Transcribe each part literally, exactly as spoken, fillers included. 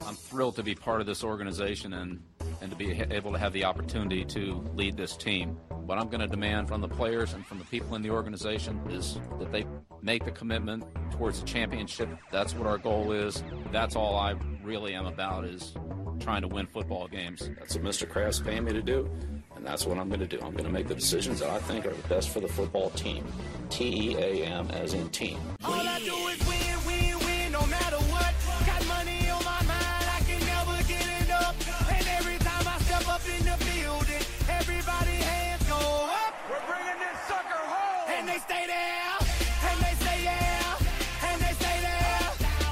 I'm thrilled to be part of this organization and, and to be able to have the opportunity to lead this team. What I'm going to demand from the players and from the people in the organization is that they make the commitment towards the championship. That's what our goal is. That's all I really am about, is trying to win football games. That's what Mister Kraft's paying me to do, and that's what I'm going to do. I'm going to make the decisions that I think are best for the football team. T E A M as in team. All I do is win, win, win, no matter what. Got money on my mind, I can never get it up. And every time I step up in the building, everybody hands go up. We're bringing this sucker home. And they stay there, and they say yeah, and they stay there.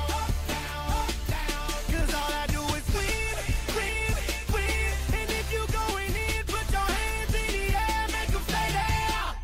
Cause all I do is win, win, win. And if you going in, put your hands in the air, make them stay there.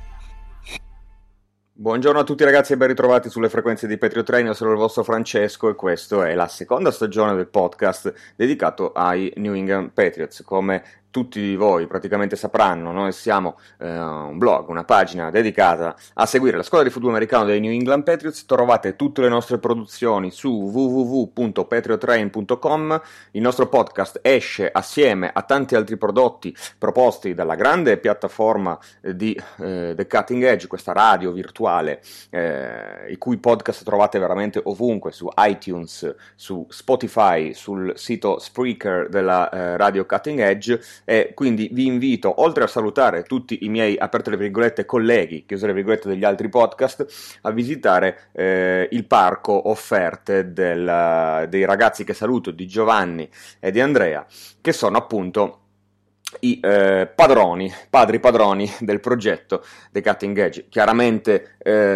Buongiorno a tutti ragazzi e ben ritrovati sulle frequenze di Patriot Radio, sono il vostro Francesco e questa è la seconda stagione del podcast dedicato ai New England Patriots. Come tutti voi praticamente sapranno, noi siamo eh, un blog, una pagina dedicata a seguire la squadra di football americano dei New England Patriots. Trovate tutte le nostre produzioni su w w w punto patriot train punto com. Il nostro podcast esce assieme a tanti altri prodotti proposti dalla grande piattaforma di eh, The Cutting Edge, questa radio virtuale eh, i cui podcast trovate veramente ovunque, su iTunes, su Spotify, sul sito Spreaker della eh, radio Cutting Edge. E quindi vi invito, oltre a salutare tutti i miei, aperte le virgolette, colleghi, chiuse le virgolette, degli altri podcast, a visitare eh, il parco offerte del, dei ragazzi che saluto, di Giovanni e di Andrea, che sono appunto i eh, padroni, padri padroni del progetto The Cutting Edge. Chiaramente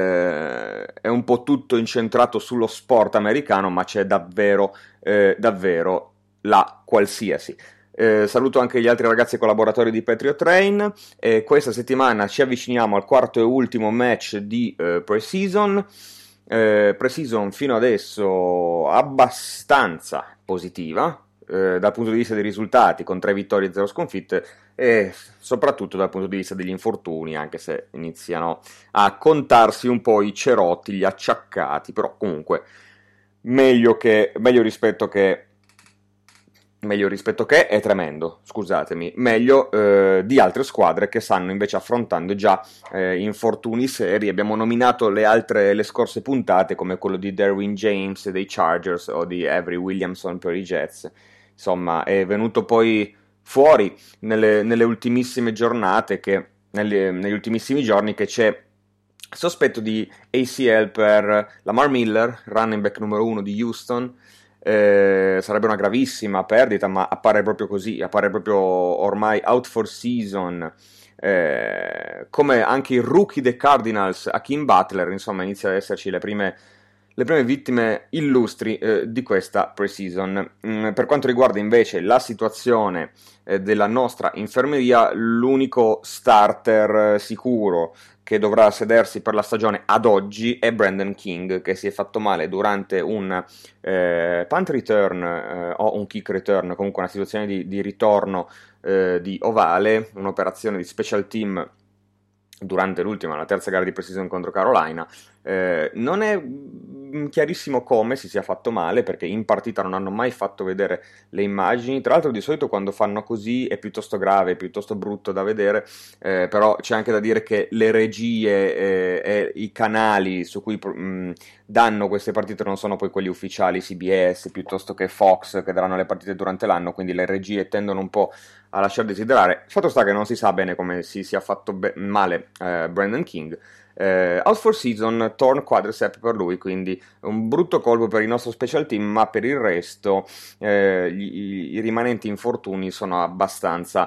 eh, è un po' tutto incentrato sullo sport americano, ma c'è davvero, eh, davvero la qualsiasi. Eh, saluto anche gli altri ragazzi collaboratori di Patriot Train. Eh, questa settimana ci avviciniamo al quarto e ultimo match di eh, pre-season. Eh, pre-season fino adesso abbastanza positiva eh, dal punto di vista dei risultati, con tre vittorie e zero sconfitte, e soprattutto dal punto di vista degli infortuni, anche se iniziano a contarsi un po' i cerotti, gli acciaccati, però comunque meglio, che, meglio rispetto che meglio rispetto che è tremendo, scusatemi, meglio eh, di altre squadre che stanno invece affrontando già eh, infortuni seri. Abbiamo nominato le altre, le scorse puntate, come quello di Derwin James dei Chargers o di Avery Williamson per i Jets. Insomma, è venuto poi fuori nelle, nelle ultimissime giornate, che nelle, negli ultimissimi giorni, che c'è sospetto di A C L per Lamar Miller, running back numero uno di Houston. Eh, sarebbe una gravissima perdita, ma appare proprio così, appare proprio ormai out for season, eh, come anche il rookie dei Cardinals, Hakeem Butler. Insomma, inizia ad esserci le prime, le prime vittime illustri eh, di questa pre-season. Mm, per quanto riguarda invece la situazione eh, della nostra infermeria, l'unico starter eh, sicuro che dovrà sedersi per la stagione ad oggi è Brandon King, che si è fatto male durante un eh, punt return eh, o un kick return, comunque una situazione di, di ritorno eh, di ovale, un'operazione di special team durante l'ultima, la terza gara di pre-season contro Carolina. Eh, non è chiarissimo come si sia fatto male, perché in partita non hanno mai fatto vedere le immagini. Tra l'altro di solito quando fanno così è piuttosto grave, è piuttosto brutto da vedere, eh, però c'è anche da dire che le regie eh, e i canali su cui mh, danno queste partite non sono poi quelli ufficiali, C B S piuttosto che Fox, che daranno le partite durante l'anno, quindi le regie tendono un po' a lasciar desiderare. Il fatto sta che non si sa bene come si sia fatto be- male eh, Brandon King. Eh, out for season, torn quadricep per lui, quindi un brutto colpo per il nostro special team, ma per il resto eh, gli, i rimanenti infortuni sono abbastanza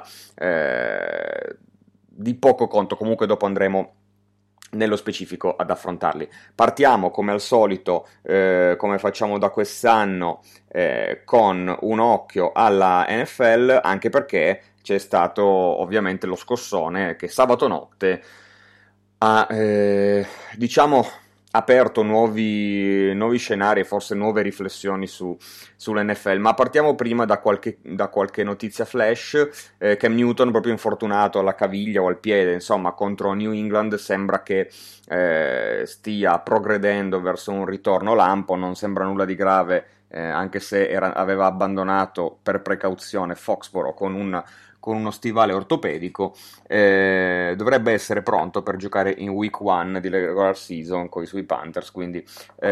eh, di poco conto. Comunque dopo andremo nello specifico ad affrontarli. Partiamo come al solito, eh, come facciamo da quest'anno, eh, con un occhio alla N F L, anche perché c'è stato ovviamente lo scossone che sabato notte ha eh, diciamo aperto nuovi, nuovi scenari e forse nuove riflessioni su, sull'N F L, ma partiamo prima da qualche, da qualche notizia flash. eh, Cam Newton proprio infortunato alla caviglia o al piede, insomma, contro New England sembra che eh, stia progredendo verso un ritorno lampo, non sembra nulla di grave eh, anche se era, aveva abbandonato per precauzione Foxborough con, un, con uno stivale ortopedico, eh, dovrebbe essere pronto per giocare in week one di regular season con i suoi Panthers, quindi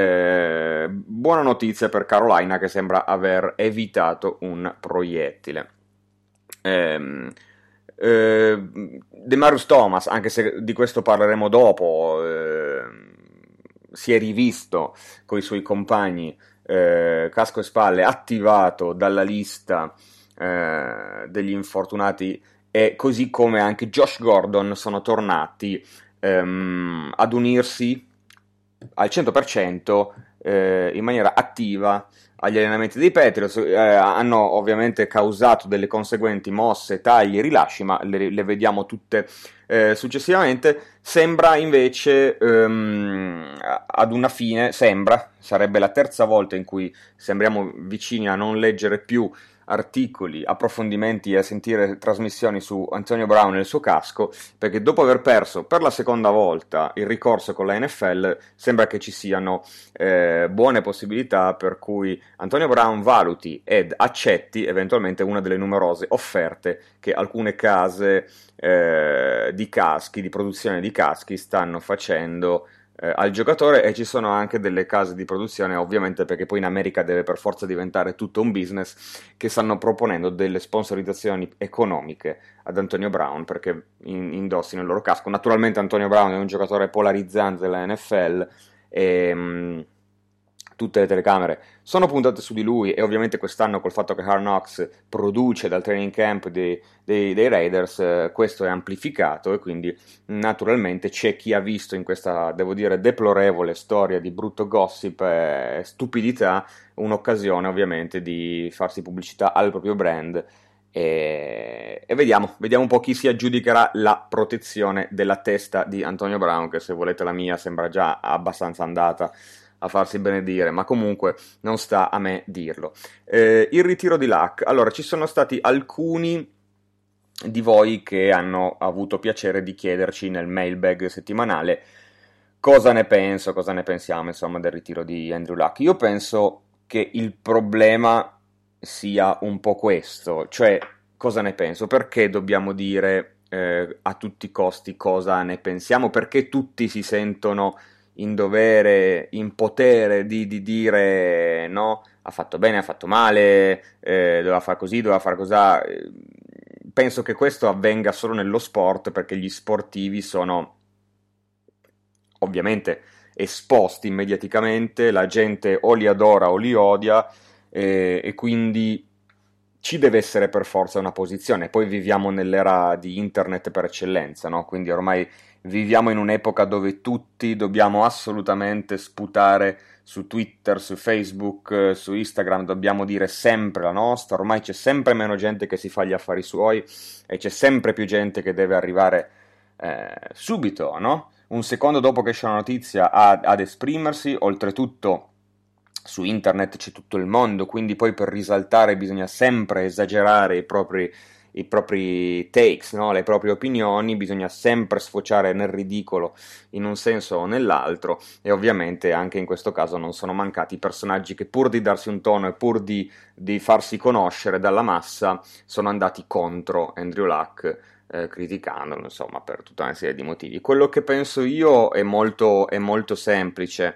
eh, buona notizia per Carolina, che sembra aver evitato un proiettile. Ehm, eh, DeMarius Thomas, anche se di questo parleremo dopo, eh, si è rivisto con i suoi compagni, eh, casco e spalle, attivato dalla lista eh, degli infortunati, e così come anche Josh Gordon sono tornati ehm, ad unirsi al cento per cento eh, in maniera attiva agli allenamenti dei Patriots. Eh, hanno ovviamente causato delle conseguenti mosse, tagli, rilasci, ma le, le vediamo tutte eh, successivamente. Sembra invece ehm, ad una fine, sembra, sarebbe la terza volta in cui sembriamo vicini a non leggere più articoli, approfondimenti e a sentire trasmissioni su Antonio Brown e il suo casco, perché dopo aver perso per la seconda volta il ricorso con la N F L sembra che ci siano eh, buone possibilità per cui Antonio Brown valuti ed accetti eventualmente una delle numerose offerte che alcune case eh, di caschi, di produzione di caschi, stanno facendo Eh, al giocatore, e ci sono anche delle case di produzione, ovviamente perché poi in America deve per forza diventare tutto un business, che stanno proponendo delle sponsorizzazioni economiche ad Antonio Brown perché in- indossino il loro casco. Naturalmente Antonio Brown è un giocatore polarizzante della N F L e mh, tutte le telecamere sono puntate su di lui, e ovviamente quest'anno col fatto che Hard Knocks produce dal training camp dei, dei, dei Raiders, eh, questo è amplificato, e quindi naturalmente c'è chi ha visto in questa, devo dire, deplorevole storia di brutto gossip e stupidità un'occasione ovviamente di farsi pubblicità al proprio brand. E, e vediamo, vediamo un po' chi si aggiudicherà la protezione della testa di Antonio Brown, che se volete la mia sembra già abbastanza andata a farsi benedire, ma comunque non sta a me dirlo. Eh, il ritiro di Luck. Allora, ci sono stati alcuni di voi che hanno avuto piacere di chiederci nel mailbag settimanale cosa ne penso, cosa ne pensiamo, insomma, del ritiro di Andrew Luck. Io penso che il problema sia un po' questo, cioè cosa ne penso, perché dobbiamo dire eh, a tutti i costi cosa ne pensiamo, perché tutti si sentono in dovere, in potere di, di dire no, ha fatto bene, ha fatto male, eh, doveva fare così, doveva fare cos'ha. Penso che questo avvenga solo nello sport, perché gli sportivi sono ovviamente esposti mediaticamente, la gente o li adora o li odia, eh, e quindi ci deve essere per forza una posizione. Poi viviamo nell'era di internet per eccellenza, no? Quindi ormai viviamo in un'epoca dove tutti dobbiamo assolutamente sputare su Twitter, su Facebook, su Instagram, dobbiamo dire sempre la nostra. Ormai c'è sempre meno gente che si fa gli affari suoi e c'è sempre più gente che deve arrivare eh, subito, no? Un secondo dopo che esce una notizia ad, ad esprimersi. Oltretutto su internet c'è tutto il mondo, quindi poi per risaltare bisogna sempre esagerare i propri i propri takes, no? Le proprie opinioni, bisogna sempre sfociare nel ridicolo in un senso o nell'altro, e ovviamente anche in questo caso non sono mancati personaggi che, pur di darsi un tono e pur di, di farsi conoscere dalla massa, sono andati contro Andrew Luck, eh, criticandolo, insomma, per tutta una serie di motivi. Quello che penso io è molto, è molto semplice.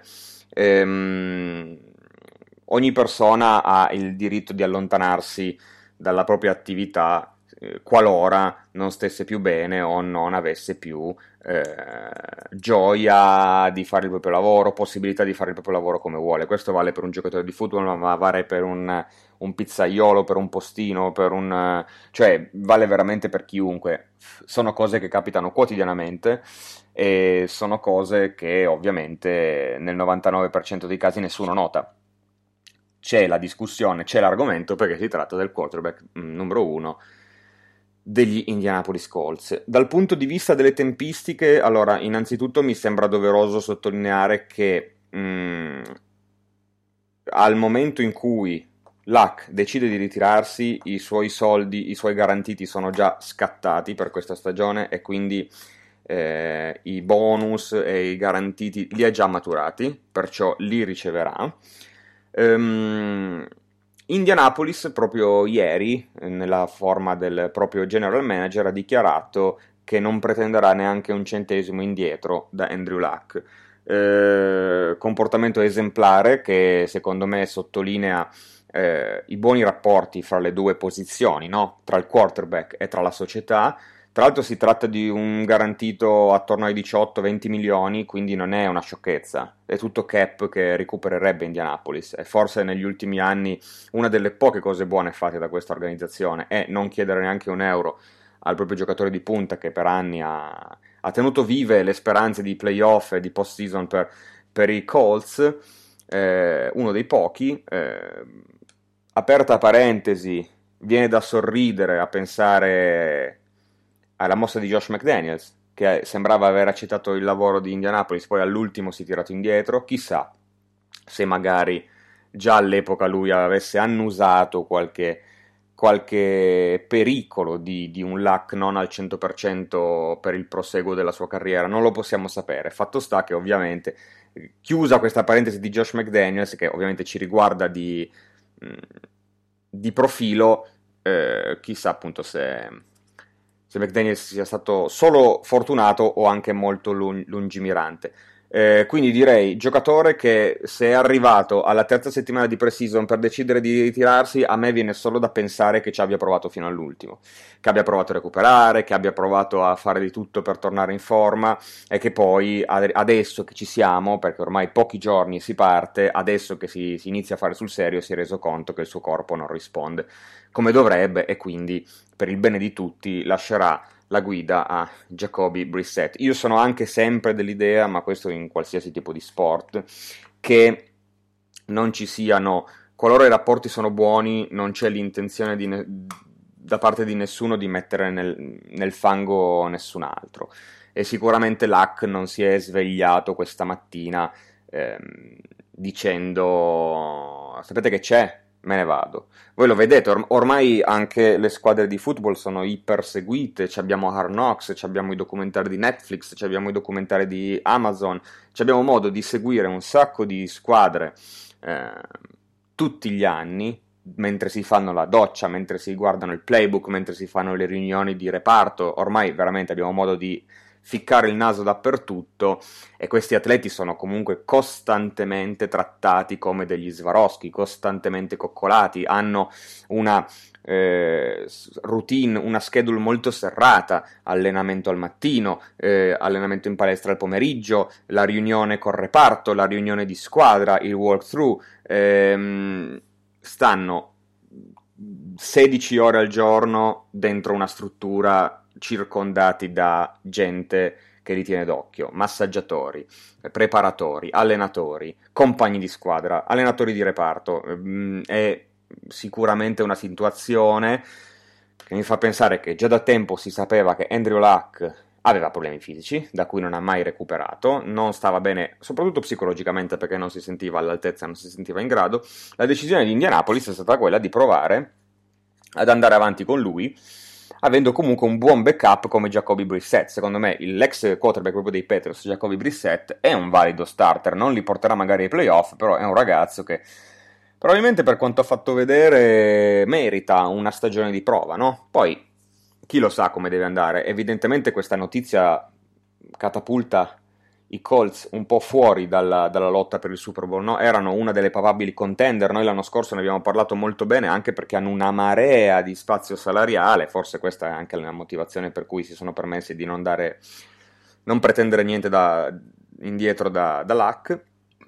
Ehm, ogni persona ha il diritto di allontanarsi dalla propria attività qualora non stesse più bene o non avesse più eh, gioia di fare il proprio lavoro, possibilità di fare il proprio lavoro come vuole. Questo vale per un giocatore di football, ma vale per un, un pizzaiolo, per un postino, per un, cioè vale veramente per chiunque. Sono cose che capitano quotidianamente e sono cose che ovviamente nel novantanove per cento dei casi nessuno nota. C'è la discussione, c'è l'argomento, perché si tratta del quarterback mh, numero uno degli Indianapolis Colts. Dal punto di vista delle tempistiche, allora, innanzitutto mi sembra doveroso sottolineare che mh, al momento in cui Luck decide di ritirarsi, i suoi soldi, i suoi garantiti sono già scattati per questa stagione, e quindi eh, i bonus e i garantiti li ha già maturati, perciò li riceverà. Um, Indianapolis proprio ieri, nella forma del proprio general manager, ha dichiarato che non pretenderà neanche un centesimo indietro da Andrew Luck. Eh, comportamento esemplare che secondo me sottolinea eh, i buoni rapporti fra le due posizioni, no? Tra il quarterback e tra la società. Tra l'altro si tratta di un garantito attorno ai diciotto venti milioni, quindi non è una sciocchezza, è tutto cap che recupererebbe Indianapolis, e forse negli ultimi anni una delle poche cose buone fatte da questa organizzazione è non chiedere neanche un euro al proprio giocatore di punta, che per anni ha, ha tenuto vive le speranze di playoff e di post-season per, per i Colts, eh, uno dei pochi. Eh, aperta parentesi, viene da sorridere a pensare alla mossa di Josh McDaniels, che sembrava aver accettato il lavoro di Indianapolis, poi all'ultimo si è tirato indietro. Chissà se magari già all'epoca lui avesse annusato qualche, qualche pericolo di, di un Luck non al cento per cento per il proseguo della sua carriera. Non lo possiamo sapere. Fatto sta che ovviamente, chiusa questa parentesi di Josh McDaniels, che ovviamente ci riguarda di, di profilo, eh, chissà appunto se... se McDaniels sia stato solo fortunato o anche molto lungimirante. Eh, quindi direi giocatore che, se è arrivato alla terza settimana di pre-season per decidere di ritirarsi, a me viene solo da pensare che ci abbia provato fino all'ultimo, che abbia provato a recuperare, che abbia provato a fare di tutto per tornare in forma, e che poi adesso che ci siamo, perché ormai pochi giorni si parte, adesso che si, si inizia a fare sul serio, si è reso conto che il suo corpo non risponde come dovrebbe, e quindi per il bene di tutti lascerà la guida a Jacoby Brissett. Io sono anche sempre dell'idea, ma questo in qualsiasi tipo di sport, che non ci siano, qualora i rapporti sono buoni, non c'è l'intenzione di ne, da parte di nessuno di mettere nel, nel fango nessun altro. E sicuramente Luck non si è svegliato questa mattina ehm, dicendo sapete che c'è? Me ne vado. Voi lo vedete, or- ormai anche le squadre di football sono iper seguite, abbiamo Hard Knocks, abbiamo i documentari di Netflix, abbiamo i documentari di Amazon, abbiamo modo di seguire un sacco di squadre eh, tutti gli anni, mentre si fanno la doccia, mentre si guardano il playbook, mentre si fanno le riunioni di reparto. Ormai veramente abbiamo modo di ficcare il naso dappertutto, e questi atleti sono comunque costantemente trattati come degli Swarovski, costantemente coccolati, hanno una eh, routine, una schedule molto serrata, allenamento al mattino, eh, allenamento in palestra al pomeriggio, la riunione col reparto, la riunione di squadra, il walkthrough, ehm, stanno sedici ore al giorno dentro una struttura, circondati da gente che li tiene d'occhio, massaggiatori, preparatori, allenatori, compagni di squadra, allenatori di reparto. È sicuramente una situazione che mi fa pensare che già da tempo si sapeva che Andrew Luck aveva problemi fisici, da cui non ha mai recuperato, non stava bene, soprattutto psicologicamente, perché non si sentiva all'altezza, non si sentiva in grado. La decisione di Indianapolis è stata quella di provare ad andare avanti con lui, avendo comunque un buon backup come Jacoby Brissett. Secondo me l'ex quarterback proprio dei Patriots, Jacoby Brissett, è un valido starter, non li porterà magari ai playoff, però è un ragazzo che probabilmente, per quanto ha fatto vedere, merita una stagione di prova, no? Poi chi lo sa come deve andare. Evidentemente questa notizia catapulta i Colts un po' fuori dalla, dalla lotta per il Super Bowl, no? Erano una delle papabili contender, noi l'anno scorso ne abbiamo parlato molto bene, anche perché hanno una marea di spazio salariale, forse questa è anche la motivazione per cui si sono permessi di non dare, non pretendere niente da, indietro da, da Luck.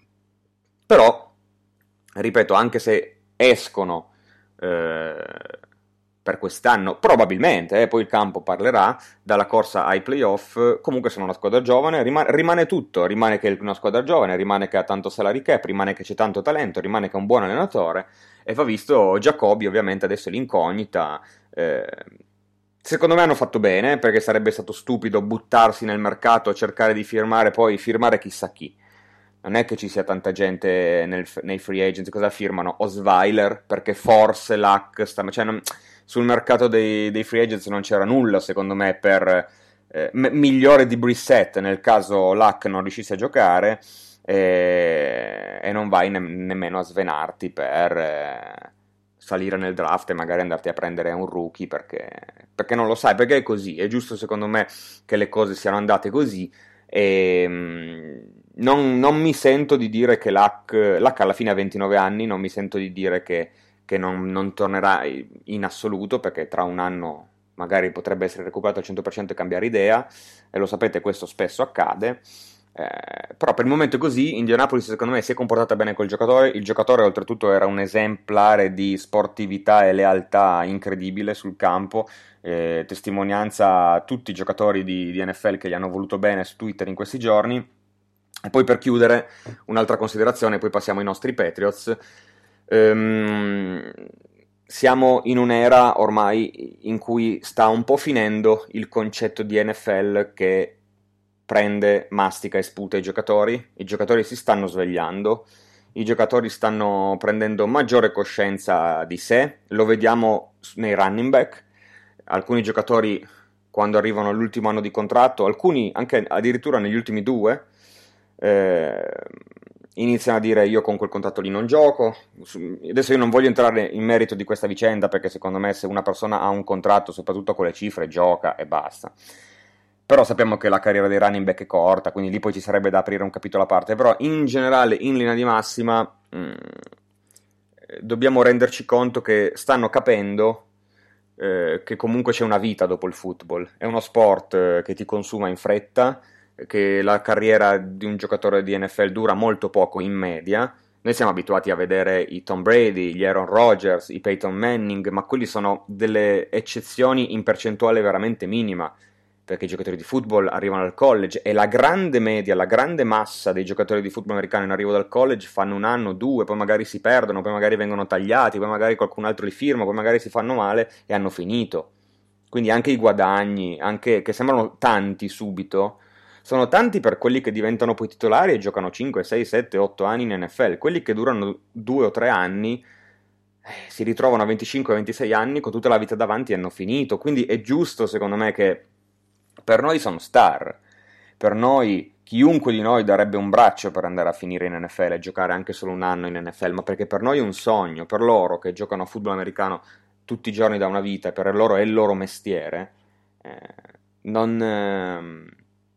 Però, ripeto, anche se escono eh, per quest'anno, probabilmente, eh, poi il campo parlerà, dalla corsa ai playoff, comunque sono una squadra giovane, rimane, rimane tutto, rimane che è una squadra giovane, rimane che ha tanto salary cap, rimane che c'è tanto talento, rimane che è un buon allenatore, e va visto Jacoby ovviamente adesso l'incognita. Eh, secondo me hanno fatto bene, perché sarebbe stato stupido buttarsi nel mercato, cercare di firmare, poi firmare chissà chi. Non è che ci sia tanta gente nel, nei free agents. Cosa firmano? Osweiler, perché forse Luck sta... Cioè non, sul mercato dei, dei free agents non c'era nulla, secondo me, per eh, m- migliore di Brissett nel caso Luck non riuscisse a giocare. e, e non vai ne- nemmeno a svenarti per eh, salire nel draft e magari andarti a prendere un rookie perché, perché non lo sai, perché è così, è giusto secondo me che le cose siano andate così e mh, non, non mi sento di dire che Luck, Luck alla fine ha ventinove anni, non mi sento di dire che, che non, non tornerà in assoluto perché tra un anno magari potrebbe essere recuperato al cento per cento e cambiare idea, e lo sapete, questo spesso accade, eh, però per il momento è così. Indianapolis secondo me si è comportata bene col giocatore, il giocatore oltretutto era un esemplare di sportività e lealtà incredibile sul campo, eh, testimonianza a tutti i giocatori di, di N F L che gli hanno voluto bene su Twitter in questi giorni. E poi per chiudere un'altra considerazione, poi passiamo ai nostri Patriots. Ehm... Siamo in un'era ormai in cui sta un po' finendo il concetto di N F L che prende, mastica e sputa i giocatori. I giocatori si stanno svegliando, i giocatori stanno prendendo maggiore coscienza di sé, lo vediamo nei running back. Alcuni giocatori quando arrivano all'ultimo anno di contratto, alcuni anche addirittura negli ultimi due, eh, iniziano a dire io con quel contratto lì non gioco. Adesso io non voglio entrare in merito di questa vicenda perché secondo me se una persona ha un contratto, soprattutto con le cifre, gioca e basta. Però sappiamo che la carriera dei running back è corta, quindi lì poi ci sarebbe da aprire un capitolo a parte. Però in generale, in linea di massima, mh, dobbiamo renderci conto che stanno capendo eh, che comunque c'è una vita dopo il football. È uno sport eh, che ti consuma in fretta, che la carriera di un giocatore di N F L dura molto poco in media. Noi siamo abituati a vedere i Tom Brady, gli Aaron Rodgers, i Peyton Manning, ma quelli sono delle eccezioni in percentuale veramente minima, perché i giocatori di football arrivano al college e la grande media, la grande massa dei giocatori di football americano in arrivo dal college fanno un anno, due, poi magari si perdono, poi magari vengono tagliati, poi magari qualcun altro li firma, poi magari si fanno male e hanno finito. Quindi anche i guadagni, anche che sembrano tanti subito, sono tanti per quelli che diventano poi titolari e giocano cinque, sei, sette, otto anni in N F L. Quelli che durano due o tre anni eh, si ritrovano a venticinque ventisei anni con tutta la vita davanti e hanno finito. Quindi è giusto secondo me che per noi sono star, per noi chiunque di noi darebbe un braccio per andare a finire in N F L e giocare anche solo un anno in N F L, ma perché per noi è un sogno, per loro che giocano a football americano tutti i giorni da una vita e per loro è il loro mestiere, eh, non... Eh,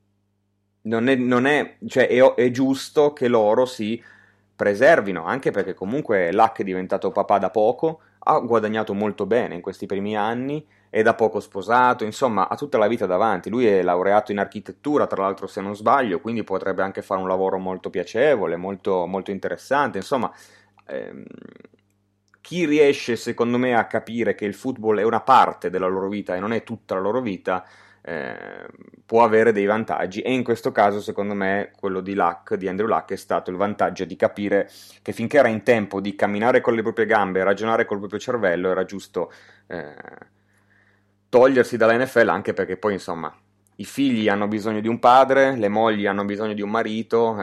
Non è, non è, cioè è, è giusto che loro si preservino, anche perché comunque Luck è diventato papà da poco, ha guadagnato molto bene in questi primi anni, è da poco sposato, insomma ha tutta la vita davanti. Lui è laureato in architettura, tra l'altro se non sbaglio, quindi potrebbe anche fare un lavoro molto piacevole, molto, molto interessante, insomma ehm, chi riesce secondo me a capire che il football è una parte della loro vita e non è tutta la loro vita, Eh, può avere dei vantaggi, e in questo caso secondo me quello di Luck, di Andrew Luck, è stato il vantaggio di capire che finché era in tempo di camminare con le proprie gambe e ragionare col proprio cervello era giusto eh, togliersi dalla N F L, anche perché poi insomma i figli hanno bisogno di un padre, le mogli hanno bisogno di un marito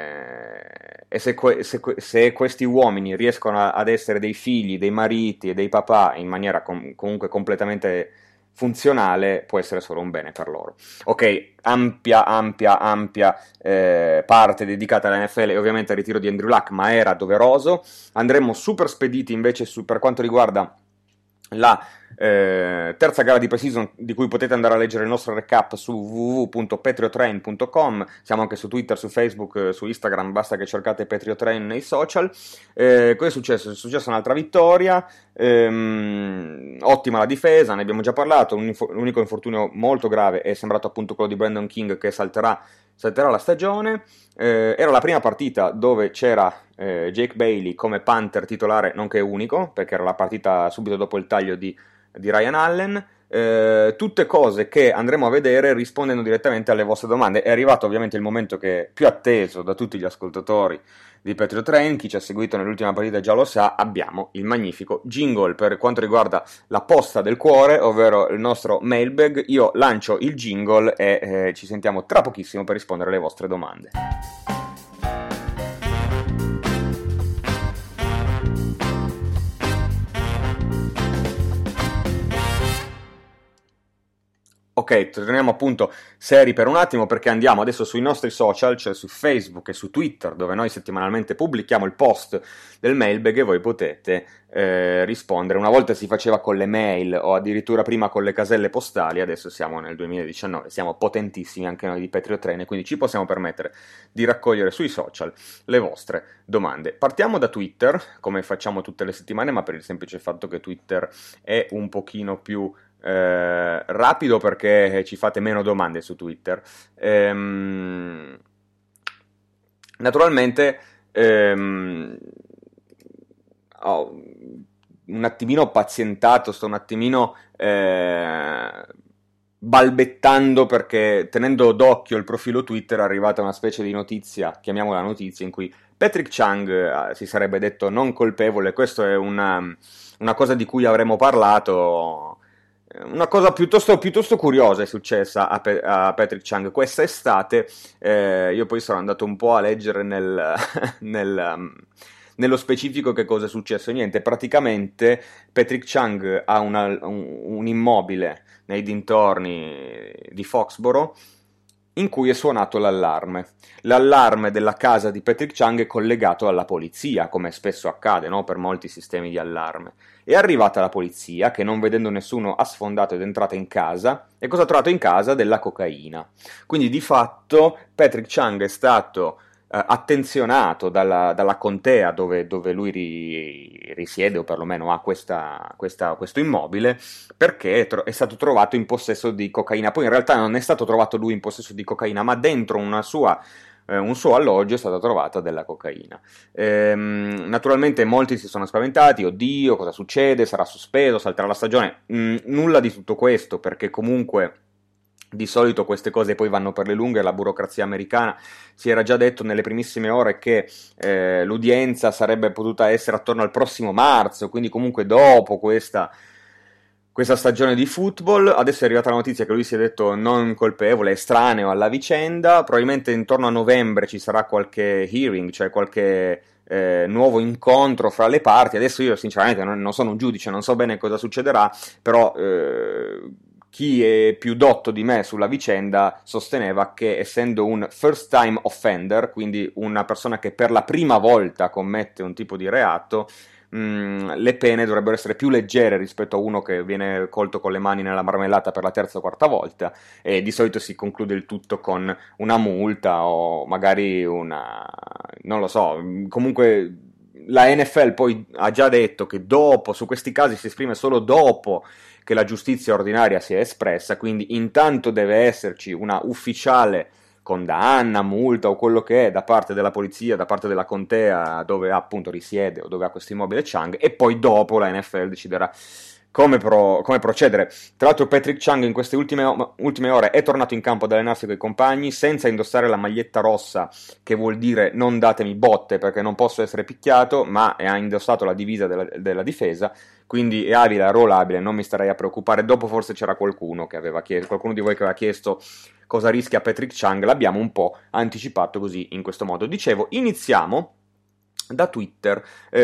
eh, e se, que- se, que- se questi uomini riescono a- ad essere dei figli, dei mariti e dei papà in maniera com- comunque completamente funzionale, può essere solo un bene per loro. Ok, ampia, ampia, ampia eh, parte dedicata alla N F L e ovviamente al ritiro di Andrew Luck, ma era doveroso. Andremo super spediti invece su, per quanto riguarda la eh, terza gara di pre-season, di cui potete andare a leggere il nostro recap su w w w punto patriotrain punto com. Siamo anche su Twitter, su Facebook, su Instagram, basta che cercate Patriotrain nei social. Eh, cosa è successo? È successa un'altra vittoria, ehm, ottima la difesa, ne abbiamo già parlato. L'unico infortunio molto grave è sembrato appunto quello di Brandon King, che salterà salterà la stagione. Eh, era la prima partita dove c'era eh, Jake Bailey come punter titolare, nonché unico, perché era la partita subito dopo il taglio di, di Ryan Allen. Eh, tutte cose che andremo a vedere rispondendo direttamente alle vostre domande. È arrivato ovviamente il momento che è più atteso da tutti gli ascoltatori di Patriotrain. Chi ci ha seguito nell'ultima partita già lo sa, abbiamo il magnifico jingle per quanto riguarda la posta del cuore, ovvero il nostro mailbag. Io lancio il jingle e eh, ci sentiamo tra pochissimo per rispondere alle vostre domande. Ok, torniamo appunto seri per un attimo perché andiamo adesso sui nostri social, cioè su Facebook e su Twitter, dove noi settimanalmente pubblichiamo il post del mailbag e voi potete eh, rispondere. Una volta si faceva con le mail o addirittura prima con le caselle postali, adesso siamo nel duemiladiciannove, siamo potentissimi anche noi di Patriot Train, quindi ci possiamo permettere di raccogliere sui social le vostre domande. Partiamo da Twitter, come facciamo tutte le settimane, ma per il semplice fatto che Twitter è un pochino più Eh, rapido perché ci fate meno domande su Twitter. Ehm, naturalmente ehm, ho un attimino pazientato, sto un attimino eh, balbettando perché tenendo d'occhio il profilo Twitter è arrivata una specie di notizia, chiamiamola notizia, in cui Patrick Chung eh, si sarebbe detto non colpevole. Questo è una, una cosa di cui avremmo parlato. Una cosa piuttosto, piuttosto curiosa è successa a, Pe- a Patrick Chung questa estate. Eh, io poi sono andato un po' a leggere nel, nel, um, nello specifico che cosa è successo. Niente, praticamente Patrick Chung ha una, un, un immobile nei dintorni di Foxborough in cui è suonato l'allarme. L'allarme della casa di Patrick Chung è collegato alla polizia, come spesso accade, no? Per molti sistemi di allarme. È arrivata la polizia, che non vedendo nessuno ha sfondato ed è entrata in casa, e cosa ha trovato in casa? Della cocaina. Quindi di fatto Patrick Chung è stato eh, attenzionato dalla, dalla contea dove, dove lui ri, risiede, o perlomeno ha questa, questa, questo immobile, perché è, tro- è stato trovato in possesso di cocaina. Poi in realtà non è stato trovato lui in possesso di cocaina, ma dentro una sua... Eh, un suo alloggio è stata trovata della cocaina. Ehm, naturalmente molti si sono spaventati, oddio, cosa succede? Sarà sospeso, salterà la stagione? Mm, nulla di tutto questo, perché comunque di solito queste cose poi vanno per le lunghe, la burocrazia americana. Si era già detto nelle primissime ore che eh, l'udienza sarebbe potuta essere attorno al prossimo marzo, quindi comunque dopo questa... questa stagione di football. Adesso è arrivata la notizia che lui si è detto non colpevole, estraneo alla vicenda. Probabilmente intorno a novembre ci sarà qualche hearing, cioè qualche eh, nuovo incontro fra le parti. Adesso io sinceramente non, non sono un giudice, non so bene cosa succederà, però eh, chi è più dotto di me sulla vicenda sosteneva che, essendo un first time offender, quindi una persona che per la prima volta commette un tipo di reato, Mm, le pene dovrebbero essere più leggere rispetto a uno che viene colto con le mani nella marmellata per la terza o quarta volta, e di solito si conclude il tutto con una multa o magari una... non lo so, comunque la N F L poi ha già detto che dopo, su questi casi si esprime solo dopo che la giustizia ordinaria si è espressa, quindi intanto deve esserci una ufficiale condanna, multa o quello che è da parte della polizia, da parte della contea dove appunto risiede o dove ha questo immobile Chung, e poi dopo la N F L deciderà come, pro, come procedere. Tra l'altro Patrick Chung in queste ultime, ultime ore è tornato in campo ad allenarsi con i compagni senza indossare la maglietta rossa, che vuol dire non datemi botte perché non posso essere picchiato, ma ha indossato la divisa della, della difesa, quindi è abile, arruolabile, non mi starei a preoccupare. Dopo forse c'era qualcuno che aveva chiesto, qualcuno di voi che aveva chiesto cosa rischia Patrick Chung, l'abbiamo un po' anticipato così in questo modo. Dicevo, iniziamo da Twitter.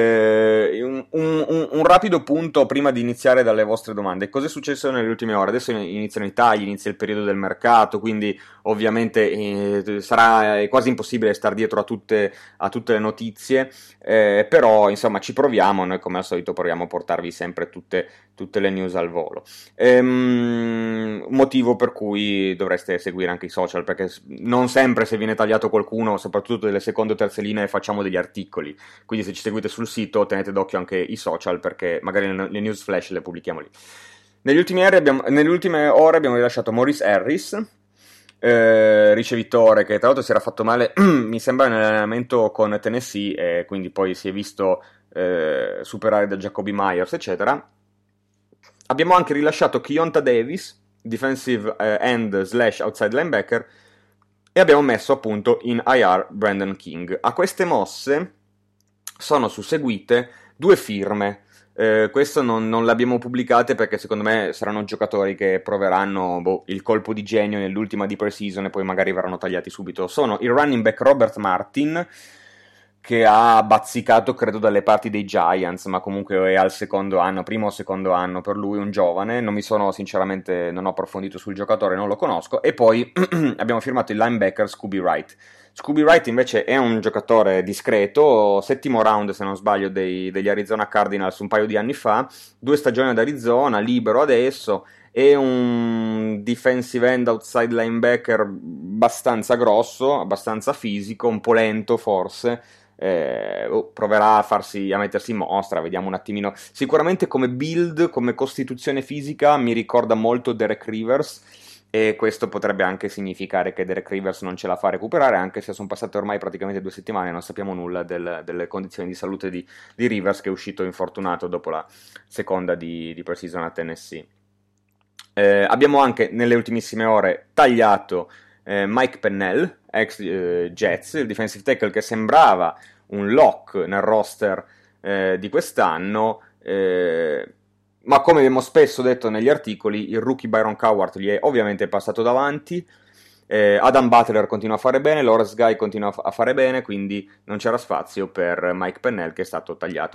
Eh, un, un, un rapido punto prima di iniziare dalle vostre domande. Cosa è successo nelle ultime ore? Adesso iniziano i tagli, inizia il periodo del mercato, quindi ovviamente eh, sarà è quasi impossibile star dietro a tutte, a tutte le notizie, eh, però insomma ci proviamo, noi come al solito proviamo a portarvi sempre tutte, tutte le news al volo. Ehm, motivo per cui dovreste seguire anche i social, perché non sempre se viene tagliato qualcuno, soprattutto delle seconde o terze linee, facciamo degli articoli. Quindi se ci seguite sul sito tenete d'occhio anche i social, perché magari le news flash le pubblichiamo lì. Negli ultimi ore abbiamo, nelle ultime ore abbiamo rilasciato Maurice Harris, eh, ricevitore che tra l'altro si era fatto male mi sembra nell'allenamento con Tennessee, e quindi poi si è visto eh, superare da Jacoby Myers eccetera. Abbiamo anche rilasciato Keonta Davis, defensive end slash outside linebacker, e abbiamo messo appunto in I R Brandon King. A queste mosse sono susseguite due firme. Eh, questo non, non le abbiamo pubblicate perché secondo me saranno giocatori che proveranno boh, il colpo di genio nell'ultima di pre-season e poi magari verranno tagliati subito. Sono il running back Robert Martin, che ha bazzicato credo dalle parti dei Giants, ma comunque è al secondo anno, primo o secondo anno per lui, un giovane. Non mi sono sinceramente, non ho approfondito sul giocatore, non lo conosco. E poi abbiamo firmato il linebacker Scooby Wright. Scooby Wright invece è un giocatore discreto, settimo round se non sbaglio dei, degli Arizona Cardinals un paio di anni fa, due stagioni ad Arizona, libero adesso, è un defensive end outside linebacker abbastanza grosso, abbastanza fisico, un po' lento forse. Eh, oh, proverà a farsi a mettersi in mostra, vediamo un attimino. Sicuramente come build, come costituzione fisica mi ricorda molto Derek Rivers, e questo potrebbe anche significare che Derek Rivers non ce la fa a recuperare, anche se sono passate ormai praticamente due settimane e non sappiamo nulla del, delle condizioni di salute di, di Rivers, che è uscito infortunato dopo la seconda di, di pre-season a Tennessee. Eh, abbiamo anche nelle ultimissime ore tagliato eh, Mike Pennell, ex eh, Jets, il defensive tackle che sembrava un lock nel roster eh, di quest'anno, eh, ma come abbiamo spesso detto negli articoli, il rookie Byron Cowart gli è ovviamente passato davanti. eh, Adam Butler continua a fare bene, Lawrence Guy continua a fare bene, quindi non c'era spazio per Mike Pennell, che è stato tagliato.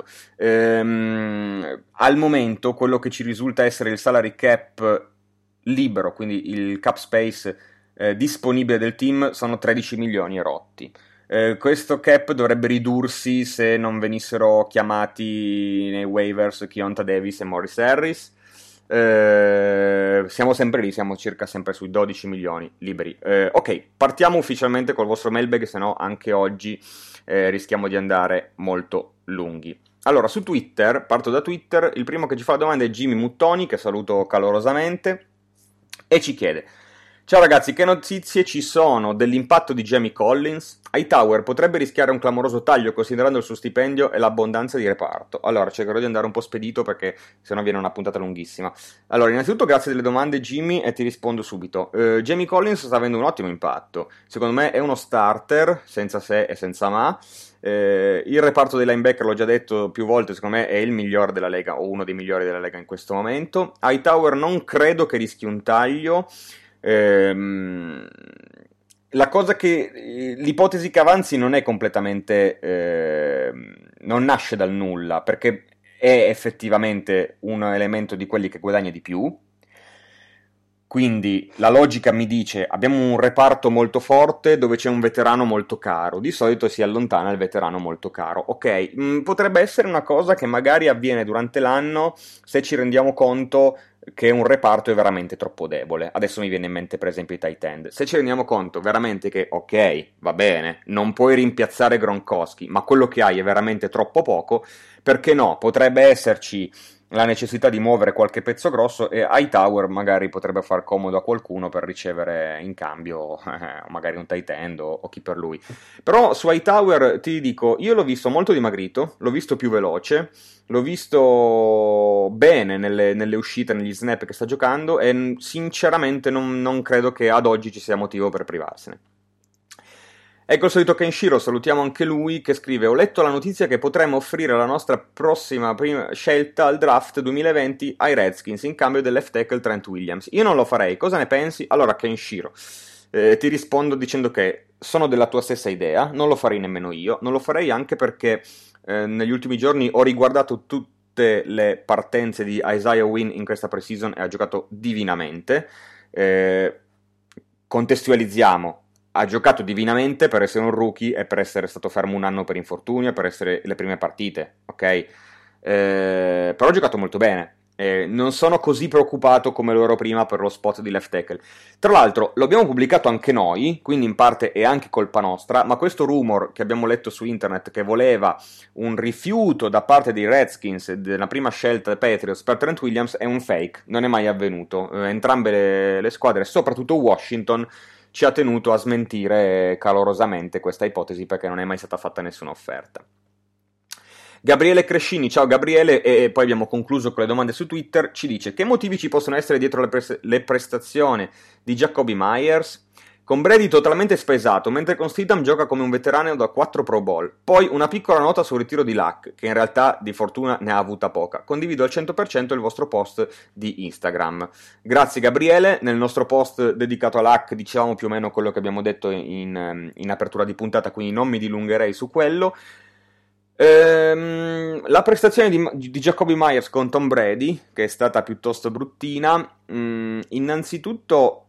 Ehm, al momento quello che ci risulta essere il salary cap libero, quindi il cap space eh, disponibile del team, sono tredici milioni e rotti. Eh, questo cap dovrebbe ridursi se non venissero chiamati nei waivers Keonta Davis e Morris Harris. Eh, siamo sempre lì, siamo circa sempre sui dodici milioni liberi. Eh, ok, partiamo ufficialmente col vostro mailbag, se no anche oggi eh, rischiamo di andare molto lunghi. Allora, su Twitter, parto da Twitter, il primo che ci fa la domanda è Jimmy Muttoni, che saluto calorosamente, e ci chiede: ciao ragazzi, che notizie ci sono dell'impatto di Jamie Collins? Hightower potrebbe rischiare un clamoroso taglio considerando il suo stipendio e l'abbondanza di reparto. Allora, cercherò di andare un po' spedito perché sennò viene una puntata lunghissima. Allora, innanzitutto grazie delle domande Jimmy e ti rispondo subito. Uh, Jamie Collins sta avendo un ottimo impatto. Secondo me è uno starter, senza se e senza ma. Uh, il reparto dei linebacker, l'ho già detto più volte, secondo me è il migliore della Lega, o uno dei migliori della Lega in questo momento. Hightower non credo che rischi un taglio. Ehm, la cosa che l'ipotesi che avanzi non è completamente eh, non nasce dal nulla, perché è effettivamente un elemento di quelli che guadagna di più. Quindi la logica mi dice: abbiamo un reparto molto forte dove c'è un veterano molto caro, di solito si allontana il veterano molto caro. Ok, mh, potrebbe essere una cosa che magari avviene durante l'anno se ci rendiamo conto che un reparto è veramente troppo debole. Adesso mi viene in mente per esempio i tight end. Se ci rendiamo conto veramente che, ok, va bene, non puoi rimpiazzare Gronkowski, ma quello che hai è veramente troppo poco, perché no? Potrebbe esserci la necessità di muovere qualche pezzo grosso, e Hightower magari potrebbe far comodo a qualcuno per ricevere in cambio eh, magari un tight end o, o chi per lui. Però su Hightower ti dico, io l'ho visto molto dimagrito, l'ho visto più veloce, l'ho visto bene nelle, nelle uscite, negli snap che sta giocando, e sinceramente non, non credo che ad oggi ci sia motivo per privarsene. Ecco il solito Kenshiro, salutiamo anche lui, che scrive: ho letto la notizia che potremmo offrire la nostra prossima prima scelta al draft duemilaventi ai Redskins in cambio del left tackle Trent Williams. Io non lo farei, cosa ne pensi? Allora Kenshiro, eh, ti rispondo dicendo che sono della tua stessa idea, non lo farei nemmeno io, non lo farei anche perché eh, negli ultimi giorni ho riguardato tutte le partenze di Isaiah Wynn in questa pre-season e ha giocato divinamente. Eh, contestualizziamo. Ha giocato divinamente per essere un rookie e per essere stato fermo un anno per infortunio, per essere le prime partite, ok? Eh, però ha giocato molto bene. Eh, non sono così preoccupato come lo ero prima per lo spot di left tackle. Tra l'altro lo abbiamo pubblicato anche noi, quindi in parte è anche colpa nostra, ma questo rumor che abbiamo letto su internet che voleva un rifiuto da parte dei Redskins della prima scelta dei Patriots per Trent Williams è un fake, non è mai avvenuto. Eh, entrambe le, le squadre, soprattutto Washington, ci ha tenuto a smentire calorosamente questa ipotesi perché non è mai stata fatta nessuna offerta. Gabriele Crescini, ciao Gabriele, e poi abbiamo concluso con le domande su Twitter, ci dice: che motivi ci possono essere dietro le, pres- le prestazioni di Jacoby Myers? con Brady totalmente spaesato, mentre con Steedham gioca come un veterano da quattro Pro Bowl. Poi una piccola nota sul ritiro di Luck, che in realtà di fortuna ne ha avuta poca. Condivido al cento per cento il vostro post di Instagram. Grazie Gabriele, nel nostro post dedicato a Luck dicevamo più o meno quello che abbiamo detto in, in apertura di puntata, quindi non mi dilungherei su quello. Ehm, la prestazione di, di Jacoby Myers con Tom Brady, che è stata piuttosto bruttina, mh, innanzitutto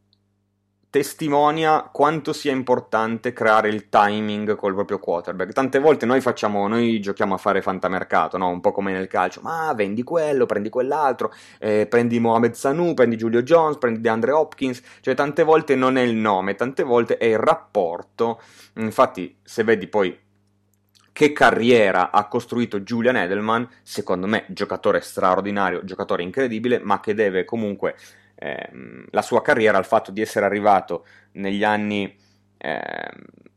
testimonia quanto sia importante creare il timing col proprio quarterback. Tante volte noi facciamo, noi giochiamo a fare fantamercato, no? Un po' come nel calcio, ma vendi quello, prendi quell'altro, eh, prendi Mohamed Sanu, prendi Julio Jones, prendi DeAndre Hopkins, cioè tante volte non è il nome, tante volte è il rapporto. Infatti se vedi poi che carriera ha costruito Julian Edelman, secondo me giocatore straordinario, giocatore incredibile, ma che deve comunque ehm, la sua carriera al fatto di essere arrivato negli anni ehm,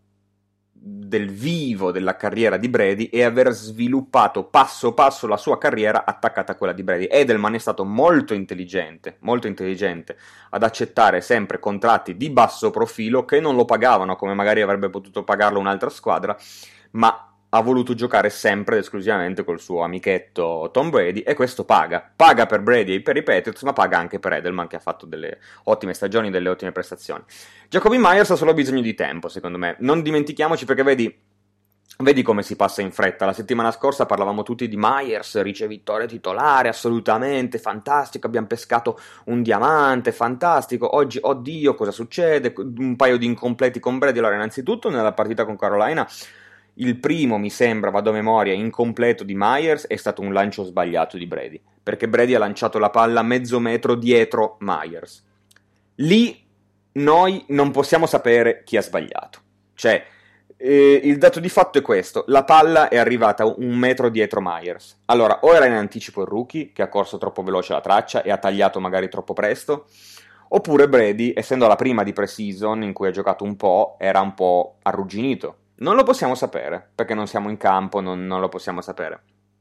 del vivo della carriera di Brady e aver sviluppato passo passo la sua carriera attaccata a quella di Brady. Edelman è stato molto intelligente, molto intelligente ad accettare sempre contratti di basso profilo che non lo pagavano come magari avrebbe potuto pagarlo un'altra squadra, ma ha voluto giocare sempre ed esclusivamente col suo amichetto Tom Brady, e questo paga. Paga per Brady e per i Patriots, ma paga anche per Edelman, che ha fatto delle ottime stagioni, delle ottime prestazioni. Jacoby Myers ha solo bisogno di tempo, secondo me. Non dimentichiamoci, perché vedi, vedi come si passa in fretta. La settimana scorsa parlavamo tutti di Myers, ricevitore titolare, assolutamente, fantastico, abbiamo pescato un diamante, fantastico. Oggi, oddio, cosa succede? Un paio di incompleti con Brady. Allora, innanzitutto, nella partita con Carolina, il primo, mi sembra, vado a memoria, incompleto di Myers è stato un lancio sbagliato di Brady, perché Brady ha lanciato la palla mezzo metro dietro Myers. Lì noi non possiamo sapere chi ha sbagliato. Cioè, eh, il dato di fatto è questo: la palla è arrivata un metro dietro Myers. Allora, o era in anticipo il rookie, che ha corso troppo veloce la traccia e ha tagliato magari troppo presto, oppure Brady, essendo la prima di pre-season in cui ha giocato un po', era un po' arrugginito. Non lo possiamo sapere, perché non siamo in campo, non, non lo possiamo sapere.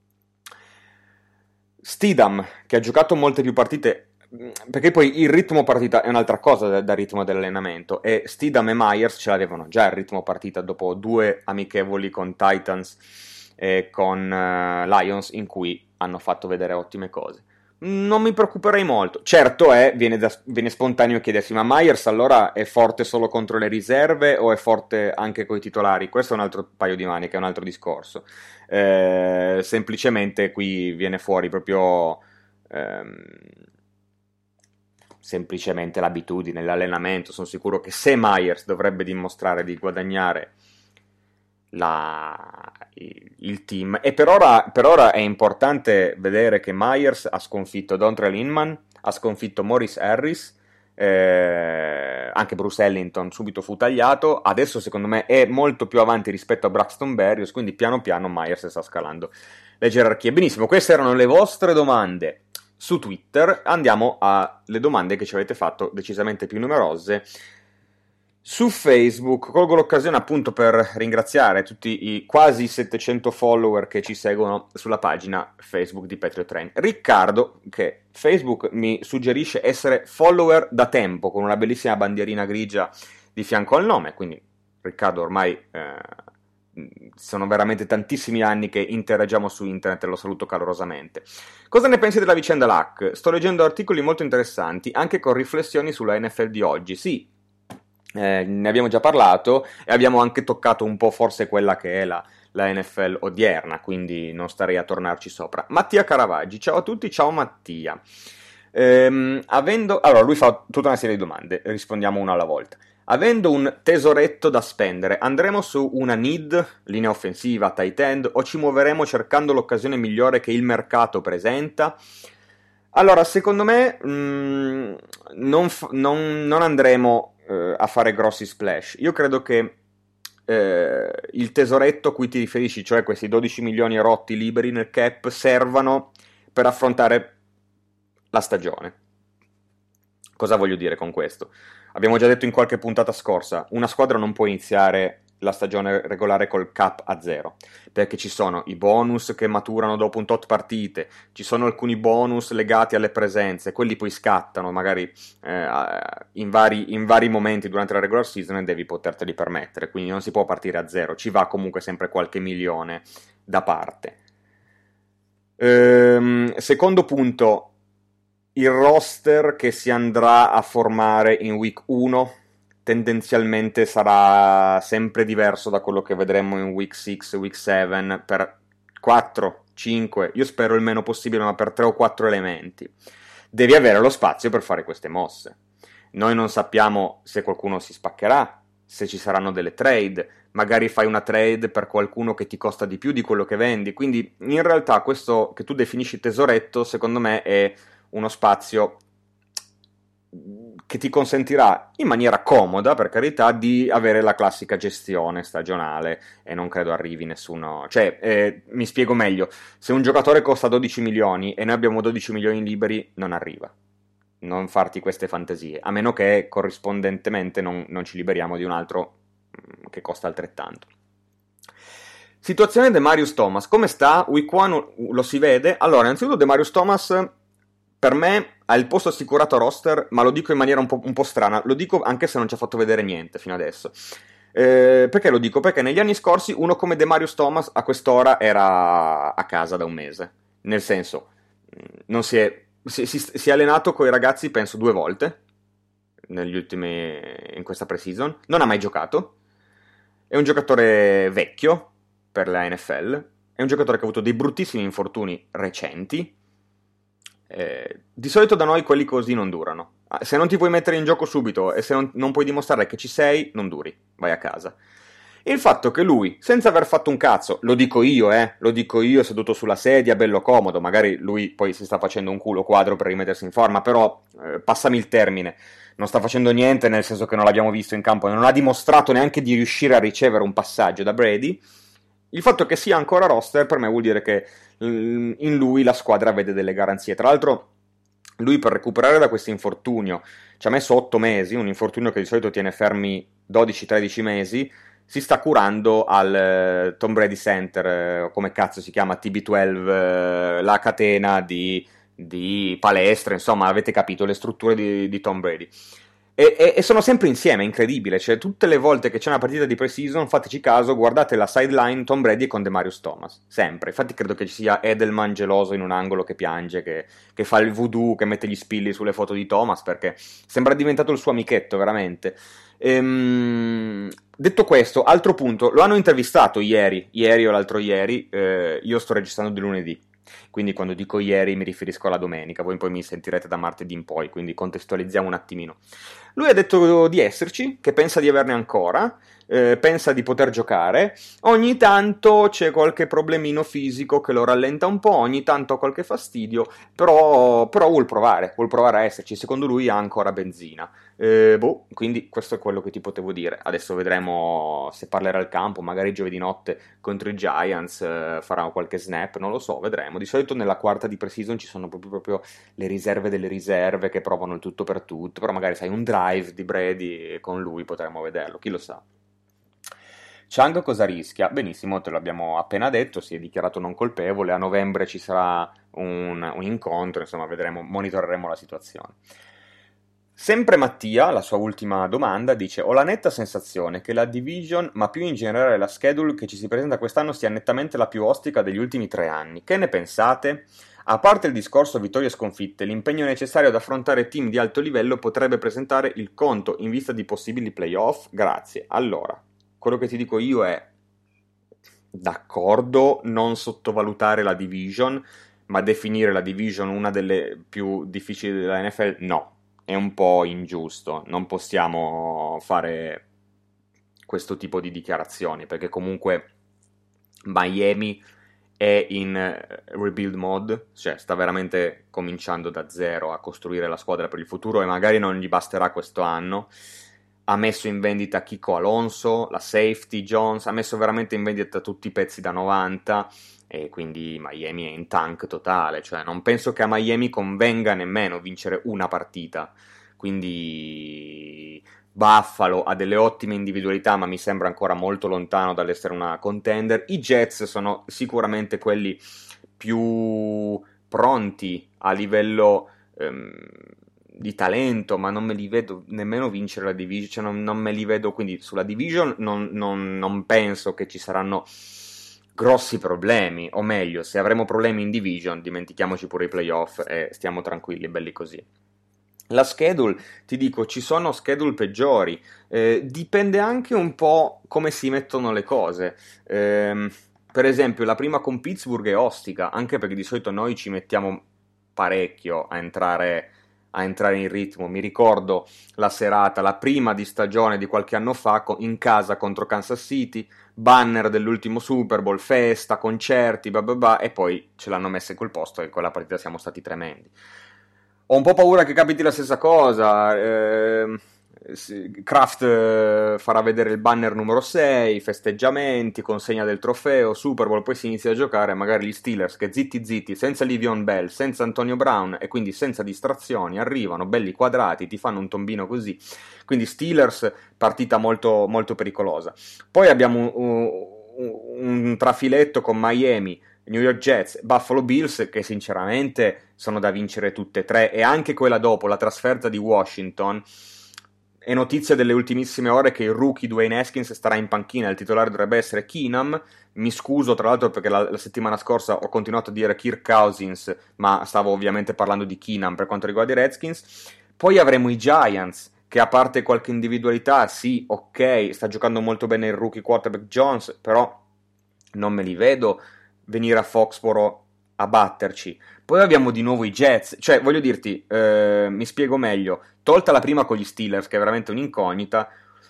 Steedham, che ha giocato molte più partite, perché poi il ritmo partita è un'altra cosa dal, dal ritmo dell'allenamento, e Steedham e Myers ce l'avevano già il ritmo partita dopo due amichevoli con Titans e con uh, Lions, in cui hanno fatto vedere ottime cose. Non mi preoccuperei molto. Certo è, viene, da, viene spontaneo chiedersi, ma Myers allora è forte solo contro le riserve o è forte anche coi titolari? Questo è un altro paio di maniche, è un altro discorso. Eh, semplicemente qui viene fuori proprio ehm, semplicemente l'abitudine, l'allenamento. Sono sicuro che se Myers dovrebbe dimostrare di guadagnare La, il team, e per ora, per ora è importante vedere che Myers ha sconfitto Dontrell Inman, ha sconfitto Maurice Harris, eh, anche Bruce Ellington subito fu tagliato. Adesso secondo me è molto più avanti rispetto a Braxton Berrios, quindi piano piano Myers sta scalando le gerarchie. Benissimo, queste erano le vostre domande su Twitter. Andiamo alle domande che ci avete fatto, decisamente più numerose, su Facebook. Colgo l'occasione appunto per ringraziare tutti i quasi settecento follower che ci seguono sulla pagina Facebook di Patriot Train. Riccardo, che Facebook mi suggerisce essere follower da tempo, con una bellissima bandierina grigia di fianco al nome, quindi Riccardo ormai eh, sono veramente tantissimi anni che interagiamo su internet e lo saluto calorosamente. Cosa ne pensi della vicenda Luck? Sto leggendo articoli molto interessanti, anche con riflessioni sulla N F L di oggi. Sì, Eh, ne abbiamo già parlato e abbiamo anche toccato un po' forse quella che è la, la N F L odierna, quindi non starei a tornarci sopra. Mattia Caravaggi, ciao a tutti, ciao Mattia. Ehm, avendo, allora lui fa tutta una serie di domande, rispondiamo una alla volta. Avendo un tesoretto da spendere, andremo su una need, linea offensiva, tight end, o ci muoveremo cercando l'occasione migliore che il mercato presenta? Allora, secondo me mh, non, f- non, non andremo a fare grossi splash. Io credo che eh, il tesoretto a cui ti riferisci, cioè questi dodici milioni rotti liberi nel cap, servano per affrontare la stagione. Cosa voglio dire con questo? Abbiamo già detto in qualche puntata scorsa, una squadra non può iniziare la stagione regolare col cap a zero, perché ci sono i bonus che maturano dopo un tot partite, ci sono alcuni bonus legati alle presenze, quelli poi scattano magari eh, in, vari, in vari momenti durante la regular season e devi poterteli permettere, quindi non si può partire a zero, ci va comunque sempre qualche milione da parte. Ehm, secondo punto, il roster che si andrà a formare in week uno tendenzialmente sarà sempre diverso da quello che vedremo in week sei, week sette, per quattro, cinque, io spero il meno possibile, ma per tre o quattro elementi. Devi avere lo spazio per fare queste mosse. Noi non sappiamo se qualcuno si spaccherà, se ci saranno delle trade, magari fai una trade per qualcuno che ti costa di più di quello che vendi, quindi in realtà questo che tu definisci tesoretto, secondo me è uno spazio che ti consentirà in maniera comoda, per carità, di avere la classica gestione stagionale, e non credo arrivi nessuno, cioè eh, mi spiego meglio, se un giocatore costa dodici milioni e noi abbiamo dodici milioni liberi, non arriva, non farti queste fantasie, a meno che corrispondentemente non, non ci liberiamo di un altro che costa altrettanto. Situazione Demarius Thomas, come sta? Week one lo si vede. Allora, innanzitutto Demarius Thomas per me ha il posto assicurato a roster, ma lo dico in maniera un po', un po' strana, lo dico anche se non ci ha fatto vedere niente fino adesso. Eh, perché lo dico? Perché negli anni scorsi uno come Demarius Thomas a quest'ora era a casa da un mese, nel senso, non si è, si, si, si è allenato con i ragazzi penso due volte negli ultimi, in questa pre-season, non ha mai giocato, è un giocatore vecchio per la N F L, è un giocatore che ha avuto dei bruttissimi infortuni recenti. Eh, di solito da noi quelli così non durano. Se non ti puoi mettere in gioco subito e se non, non puoi dimostrare che ci sei, non duri, vai a casa. Il fatto che lui, senza aver fatto un cazzo, lo dico io, eh, lo dico io seduto sulla sedia, bello comodo, magari lui poi si sta facendo un culo quadro per rimettersi in forma, però eh, passami il termine, non sta facendo niente, nel senso che non l'abbiamo visto in campo, non ha dimostrato neanche di riuscire a ricevere un passaggio da Brady. Il fatto che sia ancora roster per me vuol dire che in lui la squadra vede delle garanzie. Tra l'altro lui per recuperare da questo infortunio ci ha messo otto mesi, un infortunio che di solito tiene fermi dodici tredici mesi, si sta curando al uh, Tom Brady Center, uh, come cazzo si chiama, T B dodici, uh, la catena di, di palestre, insomma avete capito le strutture di, di Tom Brady. E, e, e sono sempre insieme, è incredibile, cioè tutte le volte che c'è una partita di pre-season, fateci caso, guardate la sideline Tom Brady con Demarius Thomas, sempre, infatti credo che ci sia Edelman geloso in un angolo che piange, che, che fa il voodoo, che mette gli spilli sulle foto di Thomas, perché sembra diventato il suo amichetto, veramente. Ehm, detto questo, altro punto, lo hanno intervistato ieri, ieri o l'altro ieri, eh, io sto registrando di lunedì, quindi quando dico ieri mi riferisco alla domenica, voi poi mi sentirete da martedì in poi, quindi contestualizziamo un attimino. Lui ha detto di esserci, che pensa di averne ancora, eh, pensa di poter giocare, ogni tanto c'è qualche problemino fisico che lo rallenta un po', ogni tanto ha qualche fastidio, però, però vuol provare, vuol provare a esserci, secondo lui ha ancora benzina. Eh, boh, quindi questo è quello che ti potevo dire. Adesso vedremo se parlerà al campo, magari giovedì notte contro i Giants, eh, farà qualche snap, non lo so, vedremo. Di solito nella quarta di pre-season ci sono proprio, proprio le riserve delle riserve che provano il tutto per tutto, però magari sai un drive di Brady e con lui potremmo vederlo, chi lo sa. Chang cosa rischia? Benissimo, te l'abbiamo appena detto, si è dichiarato non colpevole, a novembre ci sarà un, un incontro, insomma vedremo, monitoreremo la situazione. Sempre Mattia, la sua ultima domanda, dice: ho la netta sensazione che la division, ma più in generale la schedule che ci si presenta quest'anno, sia nettamente la più ostica degli ultimi tre anni. Che ne pensate? A parte il discorso vittorie e sconfitte, l'impegno necessario ad affrontare team di alto livello potrebbe presentare il conto in vista di possibili playoff? Grazie. Allora, quello che ti dico io è: d'accordo, non sottovalutare la division, ma definire la division una delle più difficili della N F L, no. È un po' ingiusto, non possiamo fare questo tipo di dichiarazioni, perché comunque Miami è in rebuild mode, cioè sta veramente cominciando da zero a costruire la squadra per il futuro e magari non gli basterà questo anno. Ha messo in vendita Kiko Alonso, la safety, Jones, ha messo veramente in vendita tutti i pezzi da novanta e quindi Miami è in tank totale, cioè non penso che a Miami convenga nemmeno vincere una partita, quindi Buffalo ha delle ottime individualità, ma mi sembra ancora molto lontano dall'essere una contender. I Jets sono sicuramente quelli più pronti a livello ehm, di talento, ma non me li vedo nemmeno vincere la division, cioè non, non me li vedo, quindi sulla division non, non, non penso che ci saranno grossi problemi, o meglio, se avremo problemi in division, dimentichiamoci pure i playoff e stiamo tranquilli, belli così. La schedule, ti dico, ci sono schedule peggiori, eh, dipende anche un po' come si mettono le cose. Eh, per esempio, la prima con Pittsburgh è ostica, anche perché di solito noi ci mettiamo parecchio a entrare, a entrare in ritmo. Mi ricordo la serata, la prima di stagione di qualche anno fa, in casa contro Kansas City, banner dell'ultimo Super Bowl, festa, concerti, blah blah blah, e poi ce l'hanno messa in quel posto e con la partita siamo stati tremendi. Ho un po' paura che capiti la stessa cosa. eh, Kraft eh, farà vedere il banner numero sei, festeggiamenti, consegna del trofeo, Super Bowl, poi si inizia a giocare, magari gli Steelers che zitti zitti, senza Le'Veon Bell, senza Antonio Brown e quindi senza distrazioni, arrivano belli quadrati, ti fanno un tombino così. Quindi Steelers, partita molto, molto pericolosa. Poi abbiamo un, un, un trafiletto con Miami, New York Jets, Buffalo Bills, che sinceramente sono da vincere tutte e tre, e anche quella dopo, la trasferta di Washington. È notizia delle ultimissime ore che il rookie Dwayne Haskins starà in panchina, il titolare dovrebbe essere Keenum. Mi scuso tra l'altro perché la, la settimana scorsa ho continuato a dire Kirk Cousins, ma stavo ovviamente parlando di Keenum per quanto riguarda i Redskins. Poi avremo i Giants, che a parte qualche individualità, sì, ok, sta giocando molto bene il rookie quarterback Jones, però non me li vedo venire a Foxborough a batterci. Poi abbiamo di nuovo i Jets, cioè voglio dirti, eh, mi spiego meglio, tolta la prima con gli Steelers che è veramente un'incognita,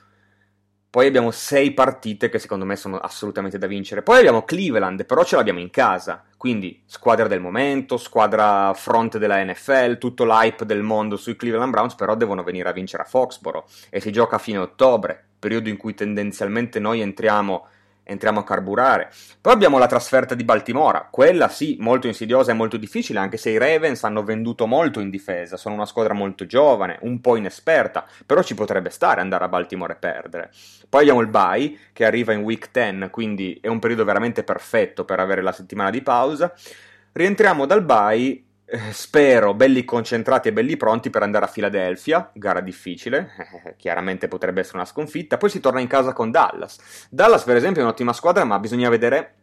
poi abbiamo sei partite che secondo me sono assolutamente da vincere, poi abbiamo Cleveland, però ce l'abbiamo in casa, quindi squadra del momento, squadra fronte della N F L, tutto l'hype del mondo sui Cleveland Browns, però devono venire a vincere a Foxborough e si gioca a fine ottobre, periodo in cui tendenzialmente noi entriamo entriamo a carburare. Poi abbiamo la trasferta di Baltimora, quella sì, molto insidiosa e molto difficile, anche se i Ravens hanno venduto molto in difesa, sono una squadra molto giovane, un po' inesperta, però ci potrebbe stare andare a Baltimora e perdere. Poi abbiamo il bye, che arriva in week dieci, quindi è un periodo veramente perfetto per avere la settimana di pausa. Rientriamo dal bye, spero belli concentrati e belli pronti per andare a Philadelphia, gara difficile, eh, chiaramente potrebbe essere una sconfitta. Poi si torna in casa con Dallas. Dallas per esempio è un'ottima squadra, ma bisogna vedere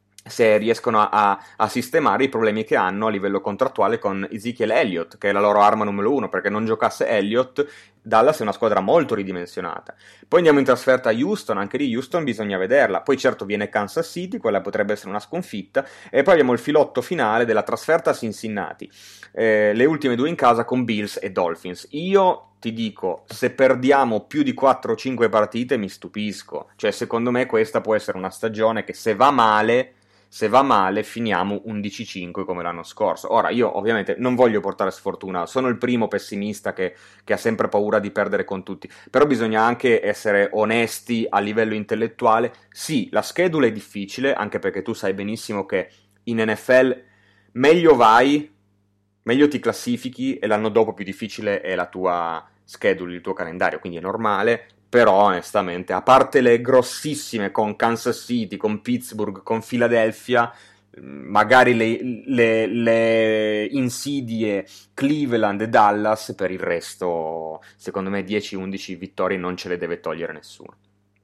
se riescono a, a, a sistemare i problemi che hanno a livello contrattuale con Ezekiel Elliott, che è la loro arma numero uno, perché non giocasse Elliott, Dallas è una squadra molto ridimensionata. Poi andiamo in trasferta a Houston, anche di Houston bisogna vederla. Poi certo viene Kansas City, quella potrebbe essere una sconfitta, e poi abbiamo il filotto finale della trasferta a Cincinnati, eh, le ultime due in casa con Bills e Dolphins. Io ti dico, se perdiamo più di quattro o cinque partite mi stupisco, cioè secondo me questa può essere una stagione che se va male Se va male finiamo undici cinque come l'anno scorso. Ora, io ovviamente non voglio portare sfortuna, sono il primo pessimista che, che ha sempre paura di perdere con tutti, però bisogna anche essere onesti a livello intellettuale. Sì, la schedule è difficile, anche perché tu sai benissimo che in N F L meglio vai, meglio ti classifichi e l'anno dopo più difficile è la tua schedule, il tuo calendario, quindi è normale. Però onestamente, a parte le grossissime con Kansas City, con Pittsburgh, con Philadelphia, magari le, le, le insidie Cleveland e Dallas, per il resto secondo me dieci undici vittorie non ce le deve togliere nessuno.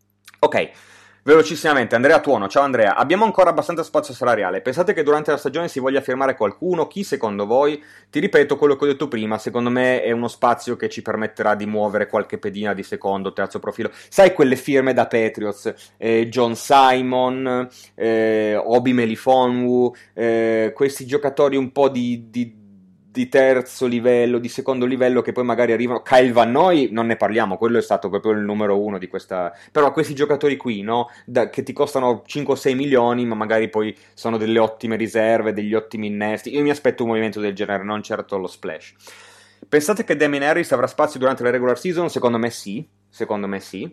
Ok, velocissimamente, Andrea Tuono, ciao Andrea, abbiamo ancora abbastanza spazio salariale, pensate che durante la stagione si voglia firmare qualcuno? Chi secondo voi? Ti ripeto quello che ho detto prima, secondo me è uno spazio che ci permetterà di muovere qualche pedina di secondo, terzo profilo, sai quelle firme da Patriots, eh, John Simon, eh, Obi Melifonwu, eh, questi giocatori un po' di... di di terzo livello, di secondo livello, che poi magari arrivano. Kyle Van Noy non ne parliamo, quello è stato proprio il numero uno di questa, però questi giocatori qui, no, da, che ti costano cinque o sei milioni ma magari poi sono delle ottime riserve, degli ottimi innesti, io mi aspetto un movimento del genere, non certo lo splash. Pensate che Damien Harris avrà spazio durante la regular season? Secondo me sì, secondo me sì.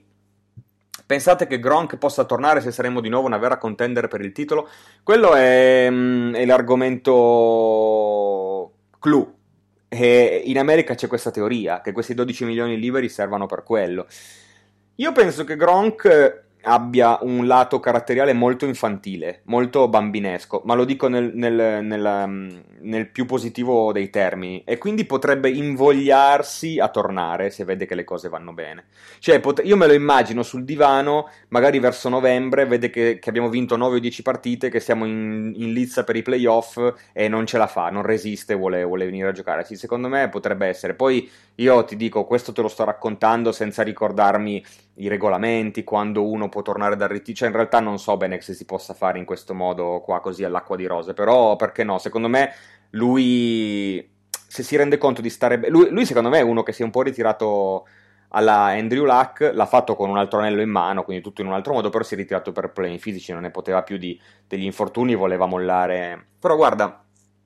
Pensate che Gronk possa tornare se saremo di nuovo una vera contender per il titolo? Quello è, è l'argomento clou, E in America c'è questa teoria, che questi dodici milioni liberi servano per quello. Io penso che Gronk abbia un lato caratteriale molto infantile, molto bambinesco, ma lo dico nel, nel, nel, nel più positivo dei termini, e quindi potrebbe invogliarsi a tornare se vede che le cose vanno bene. Cioè, pot- io me lo immagino sul divano, magari verso novembre, vede che, che abbiamo vinto nove o dieci partite, che siamo in, in lizza per i playoff e non ce la fa, non resiste, vuole, vuole venire a giocare. Sì, secondo me potrebbe essere. Poi io ti dico, questo te lo sto raccontando senza ricordarmi i regolamenti, quando uno può tornare dal ritiro, cioè in realtà non so bene se si possa fare in questo modo qua così all'acqua di rose, però perché no, secondo me lui, se si rende conto di stare bene, lui, lui secondo me è uno che si è un po' ritirato alla Andrew Luck, l'ha fatto con un altro anello in mano, quindi tutto in un altro modo, però si è ritirato per problemi fisici, non ne poteva più di, degli infortuni, voleva mollare. Però guarda,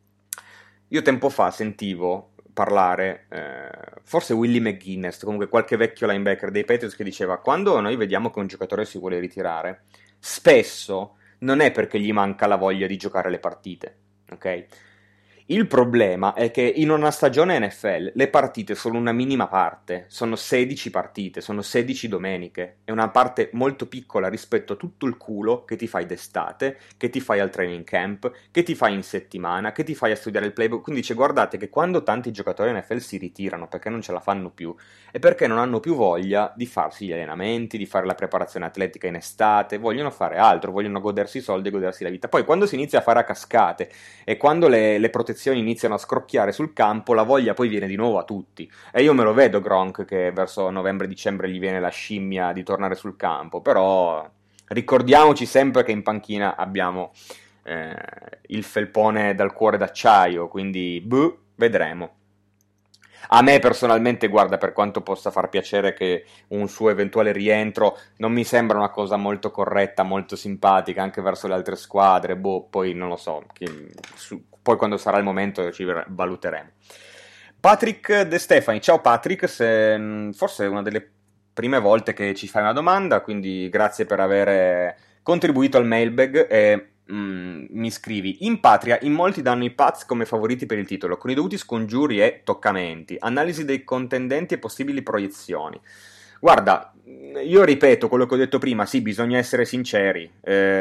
io tempo fa sentivo parlare, eh, forse Willie McGuinness, comunque qualche vecchio linebacker dei Patriots, che diceva: quando noi vediamo che un giocatore si vuole ritirare, spesso non è perché gli manca la voglia di giocare le partite, ok? Il problema è che in una stagione N F L le partite sono una minima parte, sono sedici partite, sono sedici domeniche, è una parte molto piccola rispetto a tutto il culo che ti fai d'estate, che ti fai al training camp, che ti fai in settimana, che ti fai a studiare il playbook. Quindi dice, guardate che quando tanti giocatori N F L si ritirano perché non ce la fanno più, è perché non hanno più voglia di farsi gli allenamenti, di fare la preparazione atletica in estate, vogliono fare altro, vogliono godersi i soldi e godersi la vita. Poi quando si inizia a fare a cascate e quando le, le protezioni iniziano a scrocchiare sul campo, la voglia poi viene di nuovo a tutti. E io me lo vedo Gronk che verso novembre-dicembre gli viene la scimmia di tornare sul campo, però ricordiamoci sempre che in panchina abbiamo eh, il felpone dal cuore d'acciaio, quindi buh, vedremo. A me personalmente, guarda, per quanto possa far piacere che un suo eventuale rientro, non mi sembra una cosa molto corretta, molto simpatica anche verso le altre squadre. Boh, poi non lo so, chi, su, poi quando sarà il momento ci valuteremo. Patrick De Stefani, ciao Patrick, se, forse è una delle prime volte che ci fai una domanda, quindi grazie per aver contribuito al mailbag e Mm, mi scrivi: in patria in molti danno i Pats come favoriti per il titolo, con i dovuti scongiuri e toccamenti, analisi dei contendenti e possibili proiezioni. Guarda, io ripeto quello che ho detto prima, sì, bisogna essere sinceri,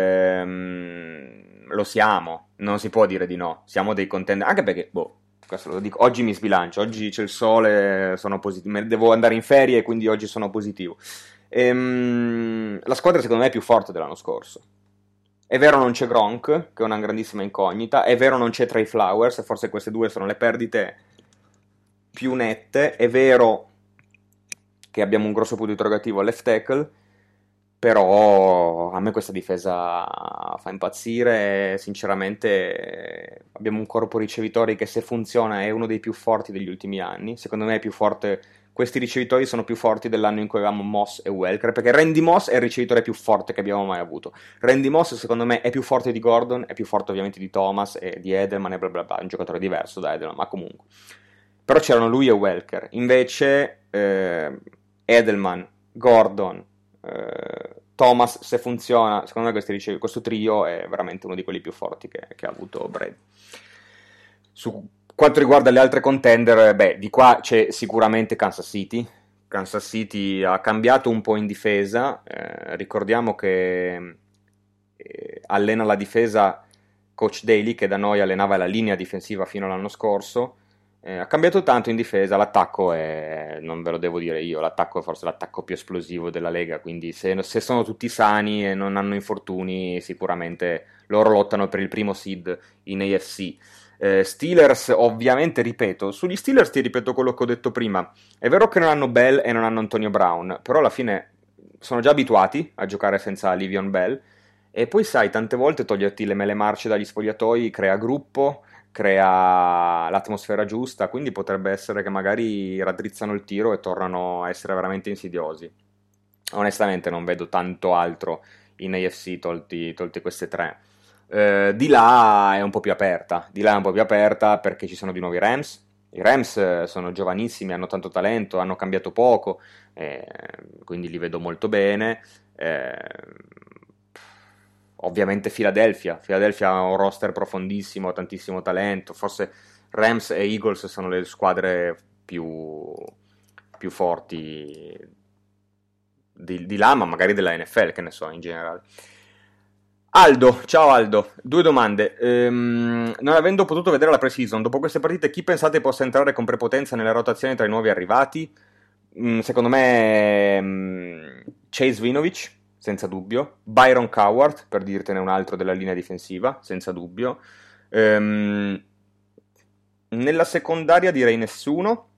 ehm, lo siamo, non si può dire di no, siamo dei contendenti, anche perché, boh, questo lo dico, oggi mi sbilancio, oggi c'è il sole, sono positivo, devo andare in ferie, quindi oggi sono positivo. Ehm, la squadra secondo me è più forte dell'anno scorso. È vero non c'è Gronk, che è una grandissima incognita, è vero non c'è Trey Flowers, e forse queste due sono le perdite più nette, è vero che abbiamo un grosso punto interrogativo al left tackle, però a me questa difesa fa impazzire, sinceramente abbiamo un corpo ricevitori che se funziona è uno dei più forti degli ultimi anni, secondo me è più forte. Questi ricevitori sono più forti dell'anno in cui avevamo Moss e Welker, perché Randy Moss è il ricevitore più forte che abbiamo mai avuto. Randy Moss, secondo me, è più forte di Gordon, è più forte ovviamente di Thomas e di Edelman e bla bla bla, è un giocatore diverso da Edelman, ma comunque. Però c'erano lui e Welker. Invece eh, Edelman, Gordon, eh, Thomas, se funziona, secondo me questi ricev- questo trio è veramente uno di quelli più forti che, che ha avuto Brady. Su quanto riguarda le altre contender, beh, di qua c'è sicuramente Kansas City. Kansas City ha cambiato un po' in difesa, eh, ricordiamo che eh, allena la difesa Coach Daly, che da noi allenava la linea difensiva fino all'anno scorso, eh, ha cambiato tanto in difesa, l'attacco è, non ve lo devo dire io, l'attacco è forse l'attacco più esplosivo della Lega, quindi se, se sono tutti sani e non hanno infortuni, sicuramente loro lottano per il primo seed in A F C. Eh, Steelers, ovviamente, ripeto, sugli Steelers ti ripeto quello che ho detto prima, è vero che non hanno Bell e non hanno Antonio Brown, però alla fine sono già abituati a giocare senza Le'Veon Bell, e poi sai, tante volte toglierti le mele marce dagli spogliatoi crea gruppo, crea l'atmosfera giusta, quindi potrebbe essere che magari raddrizzano il tiro e tornano a essere veramente insidiosi. Onestamente non vedo tanto altro in A F C tolti, tolti queste tre. Uh, di là è un po' più aperta, di là è un po' più aperta perché ci sono di nuovo i Rams. I Rams sono giovanissimi, hanno tanto talento, hanno cambiato poco, eh, quindi li vedo molto bene. Eh, ovviamente Philadelphia, Philadelphia ha un roster profondissimo, tantissimo talento, forse Rams e Eagles sono le squadre più, più forti di, di là, ma magari della N F L, che ne so, in generale. Aldo, ciao Aldo, due domande. Ehm, non avendo potuto vedere la pre-season, dopo queste partite chi pensate possa entrare con prepotenza nelle rotazioni tra i nuovi arrivati? Mm, secondo me mm, Chase Winovich, senza dubbio. Byron Coward, per dirtene un altro della linea difensiva, senza dubbio. Ehm, nella secondaria direi nessuno.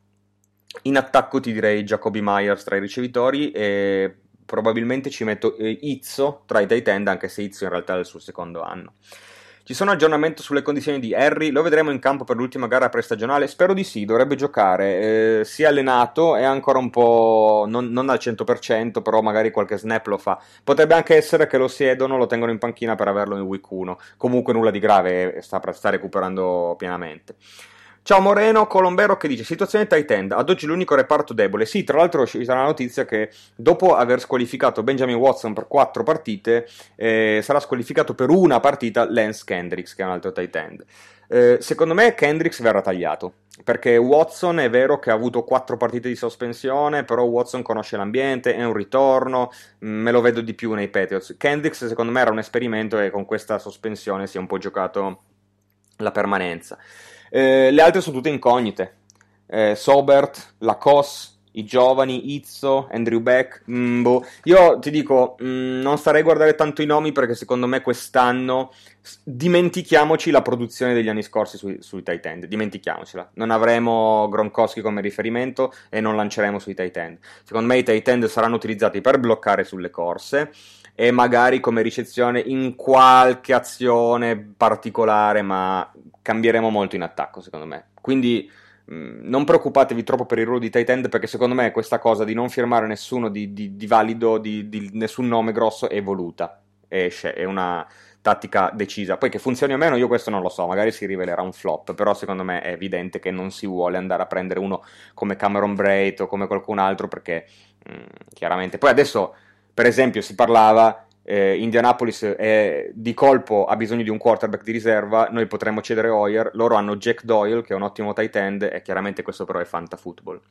In attacco ti direi Jacoby Myers tra i ricevitori e probabilmente ci metto eh, Izzo tra i tight end, anche se Izzo in realtà è il suo secondo anno. Ci sono aggiornamenti sulle condizioni di Harry? Lo vedremo in campo per l'ultima gara prestagionale? Spero di sì, dovrebbe giocare. Eh, si è allenato, è ancora un po' non, non al cento per cento, però magari qualche snap lo fa. Potrebbe anche essere che lo siedono, lo tengono in panchina per averlo in week uno. Comunque nulla di grave, sta, sta recuperando pienamente. Ciao Moreno, Colombero che dice situazione tight end, ad oggi l'unico reparto debole. Sì, tra l'altro ci sarà la notizia che dopo aver squalificato Benjamin Watson per quattro partite eh, sarà squalificato per una partita Lance Kendricks, che è un altro tight end. Eh, secondo me Kendricks verrà tagliato, perché Watson è vero che ha avuto quattro partite di sospensione, però Watson conosce l'ambiente, è un ritorno, me lo vedo di più nei Patriots. Kendricks secondo me era un esperimento e con questa sospensione si è un po' giocato la permanenza. Eh, le altre sono tutte incognite. Eh, Sobert, Lacoste, i giovani, Izzo, Andrew Beck. Mm, boh. Io ti dico, mm, non starei a guardare tanto i nomi perché secondo me quest'anno dimentichiamoci la produzione degli anni scorsi sui, sui tight end. Dimentichiamocela. Non avremo Gronkowski come riferimento e non lanceremo sui tight end. Secondo me i tight end saranno utilizzati per bloccare sulle corse e magari come ricezione in qualche azione particolare, ma cambieremo molto in attacco secondo me, quindi mh, non preoccupatevi troppo per il ruolo di tight end, perché secondo me questa cosa di non firmare nessuno di, di, di valido, di, di nessun nome grosso è voluta, è, è una tattica decisa. Poi che funzioni o meno io questo non lo so, magari si rivelerà un flop, però secondo me è evidente che non si vuole andare a prendere uno come Cameron Brate o come qualcun altro, perché mh, chiaramente poi adesso per esempio si parlava Eh, Indianapolis è, di colpo ha bisogno di un quarterback di riserva, noi potremmo cedere Hoyer, loro hanno Jack Doyle che è un ottimo tight end e chiaramente questo però è fantafootball.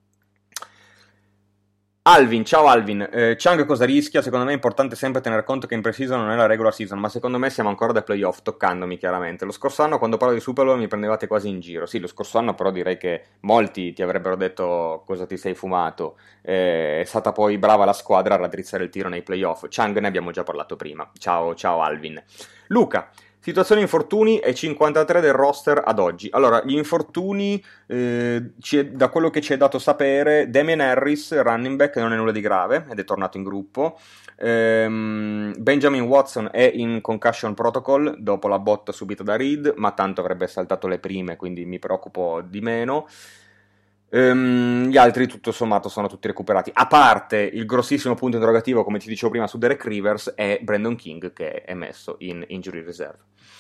Alvin, ciao Alvin, eh, Chang cosa rischia? Secondo me è importante sempre tener conto che in pre-season non è la regular season, ma secondo me siamo ancora da playoff, toccandomi chiaramente. Lo scorso anno quando parlo di Super Bowl mi prendevate quasi in giro, sì, lo scorso anno però direi che molti ti avrebbero detto cosa ti sei fumato, eh, è stata poi brava la squadra a raddrizzare il tiro nei playoff. Chang ne abbiamo già parlato prima, ciao, ciao Alvin. Luca, situazione infortuni e cinquantatré del roster ad oggi. Allora, gli infortuni, eh, ci è, da quello che ci è dato sapere, Damien Harris, running back, non è nulla di grave, ed è tornato in gruppo. Ehm, Benjamin Watson è in concussion protocol dopo la botta subita da Reed, ma tanto avrebbe saltato le prime, quindi mi preoccupo di meno. Um, gli altri tutto sommato sono tutti recuperati, a parte il grossissimo punto interrogativo, come ti dicevo prima, su Derek Rivers e Brandon King che è messo in injury reserve.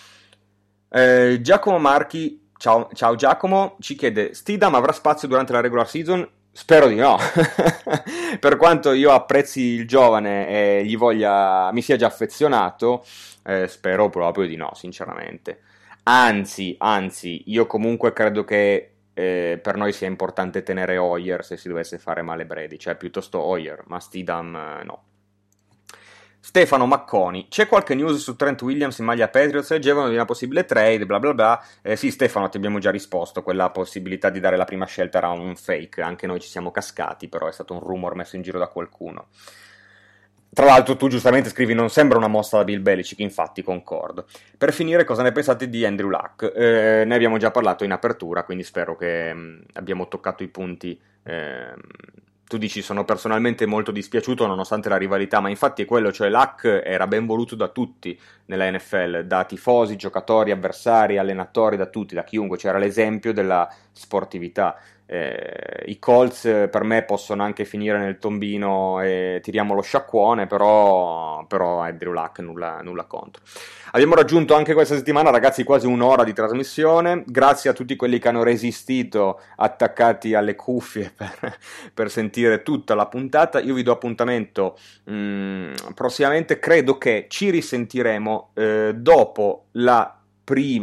eh, Giacomo Marchi, ciao, ciao Giacomo, ci chiede: Stidham avrà spazio durante la regular season? Spero di no. Per quanto io apprezzi il giovane e gli voglia, mi sia già affezionato, eh, spero proprio di no, sinceramente. Anzi, anzi, io comunque credo che Eh, per noi sia importante tenere Hoyer se si dovesse fare male Brady, cioè piuttosto Hoyer, ma Stidham eh, no. Stefano Macconi, c'è qualche news su Trent Williams in maglia Patriots? Leggevano di una possibile trade, bla bla bla. Eh, sì Stefano, ti abbiamo già risposto, quella possibilità di dare la prima scelta era un fake, anche noi ci siamo cascati, però è stato un rumor messo in giro da qualcuno. Tra l'altro tu giustamente scrivi non sembra una mossa da Bill Belichick, infatti concordo. Per finire, cosa ne pensate di Andrew Luck? Eh, ne abbiamo già parlato in apertura, quindi spero che mh, abbiamo toccato i punti. Eh, tu dici sono personalmente molto dispiaciuto nonostante la rivalità, ma infatti è quello, cioè Luck era ben voluto da tutti nella N F L, da tifosi, giocatori, avversari, allenatori, da tutti, da chiunque, c'era l'esempio della sportività. Eh, i Colts per me possono anche finire nel tombino e tiriamo lo sciacquone, però, però Andrew Luck nulla, nulla contro. Abbiamo raggiunto anche questa settimana, ragazzi, quasi un'ora di trasmissione. Grazie a tutti quelli che hanno resistito attaccati alle cuffie per, per sentire tutta la puntata. Io vi do appuntamento mh, prossimamente, credo che ci risentiremo eh, dopo la prima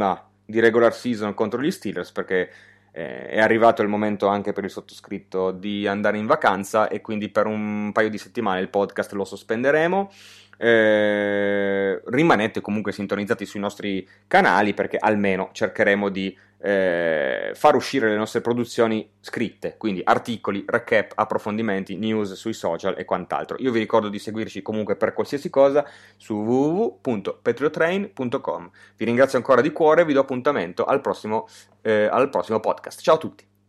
di regular season contro gli Steelers, perché eh, è arrivato il momento anche per il sottoscritto di andare in vacanza e quindi per un paio di settimane il podcast lo sospenderemo. Eh, rimanete comunque sintonizzati sui nostri canali, perché almeno cercheremo di eh, far uscire le nostre produzioni scritte, quindi articoli, recap, approfondimenti, news sui social e quant'altro. Io vi ricordo di seguirci comunque per qualsiasi cosa su w w w punto patriottrain punto com. Vi ringrazio ancora di cuore e vi do appuntamento al prossimo, eh, al prossimo podcast. Ciao a tutti.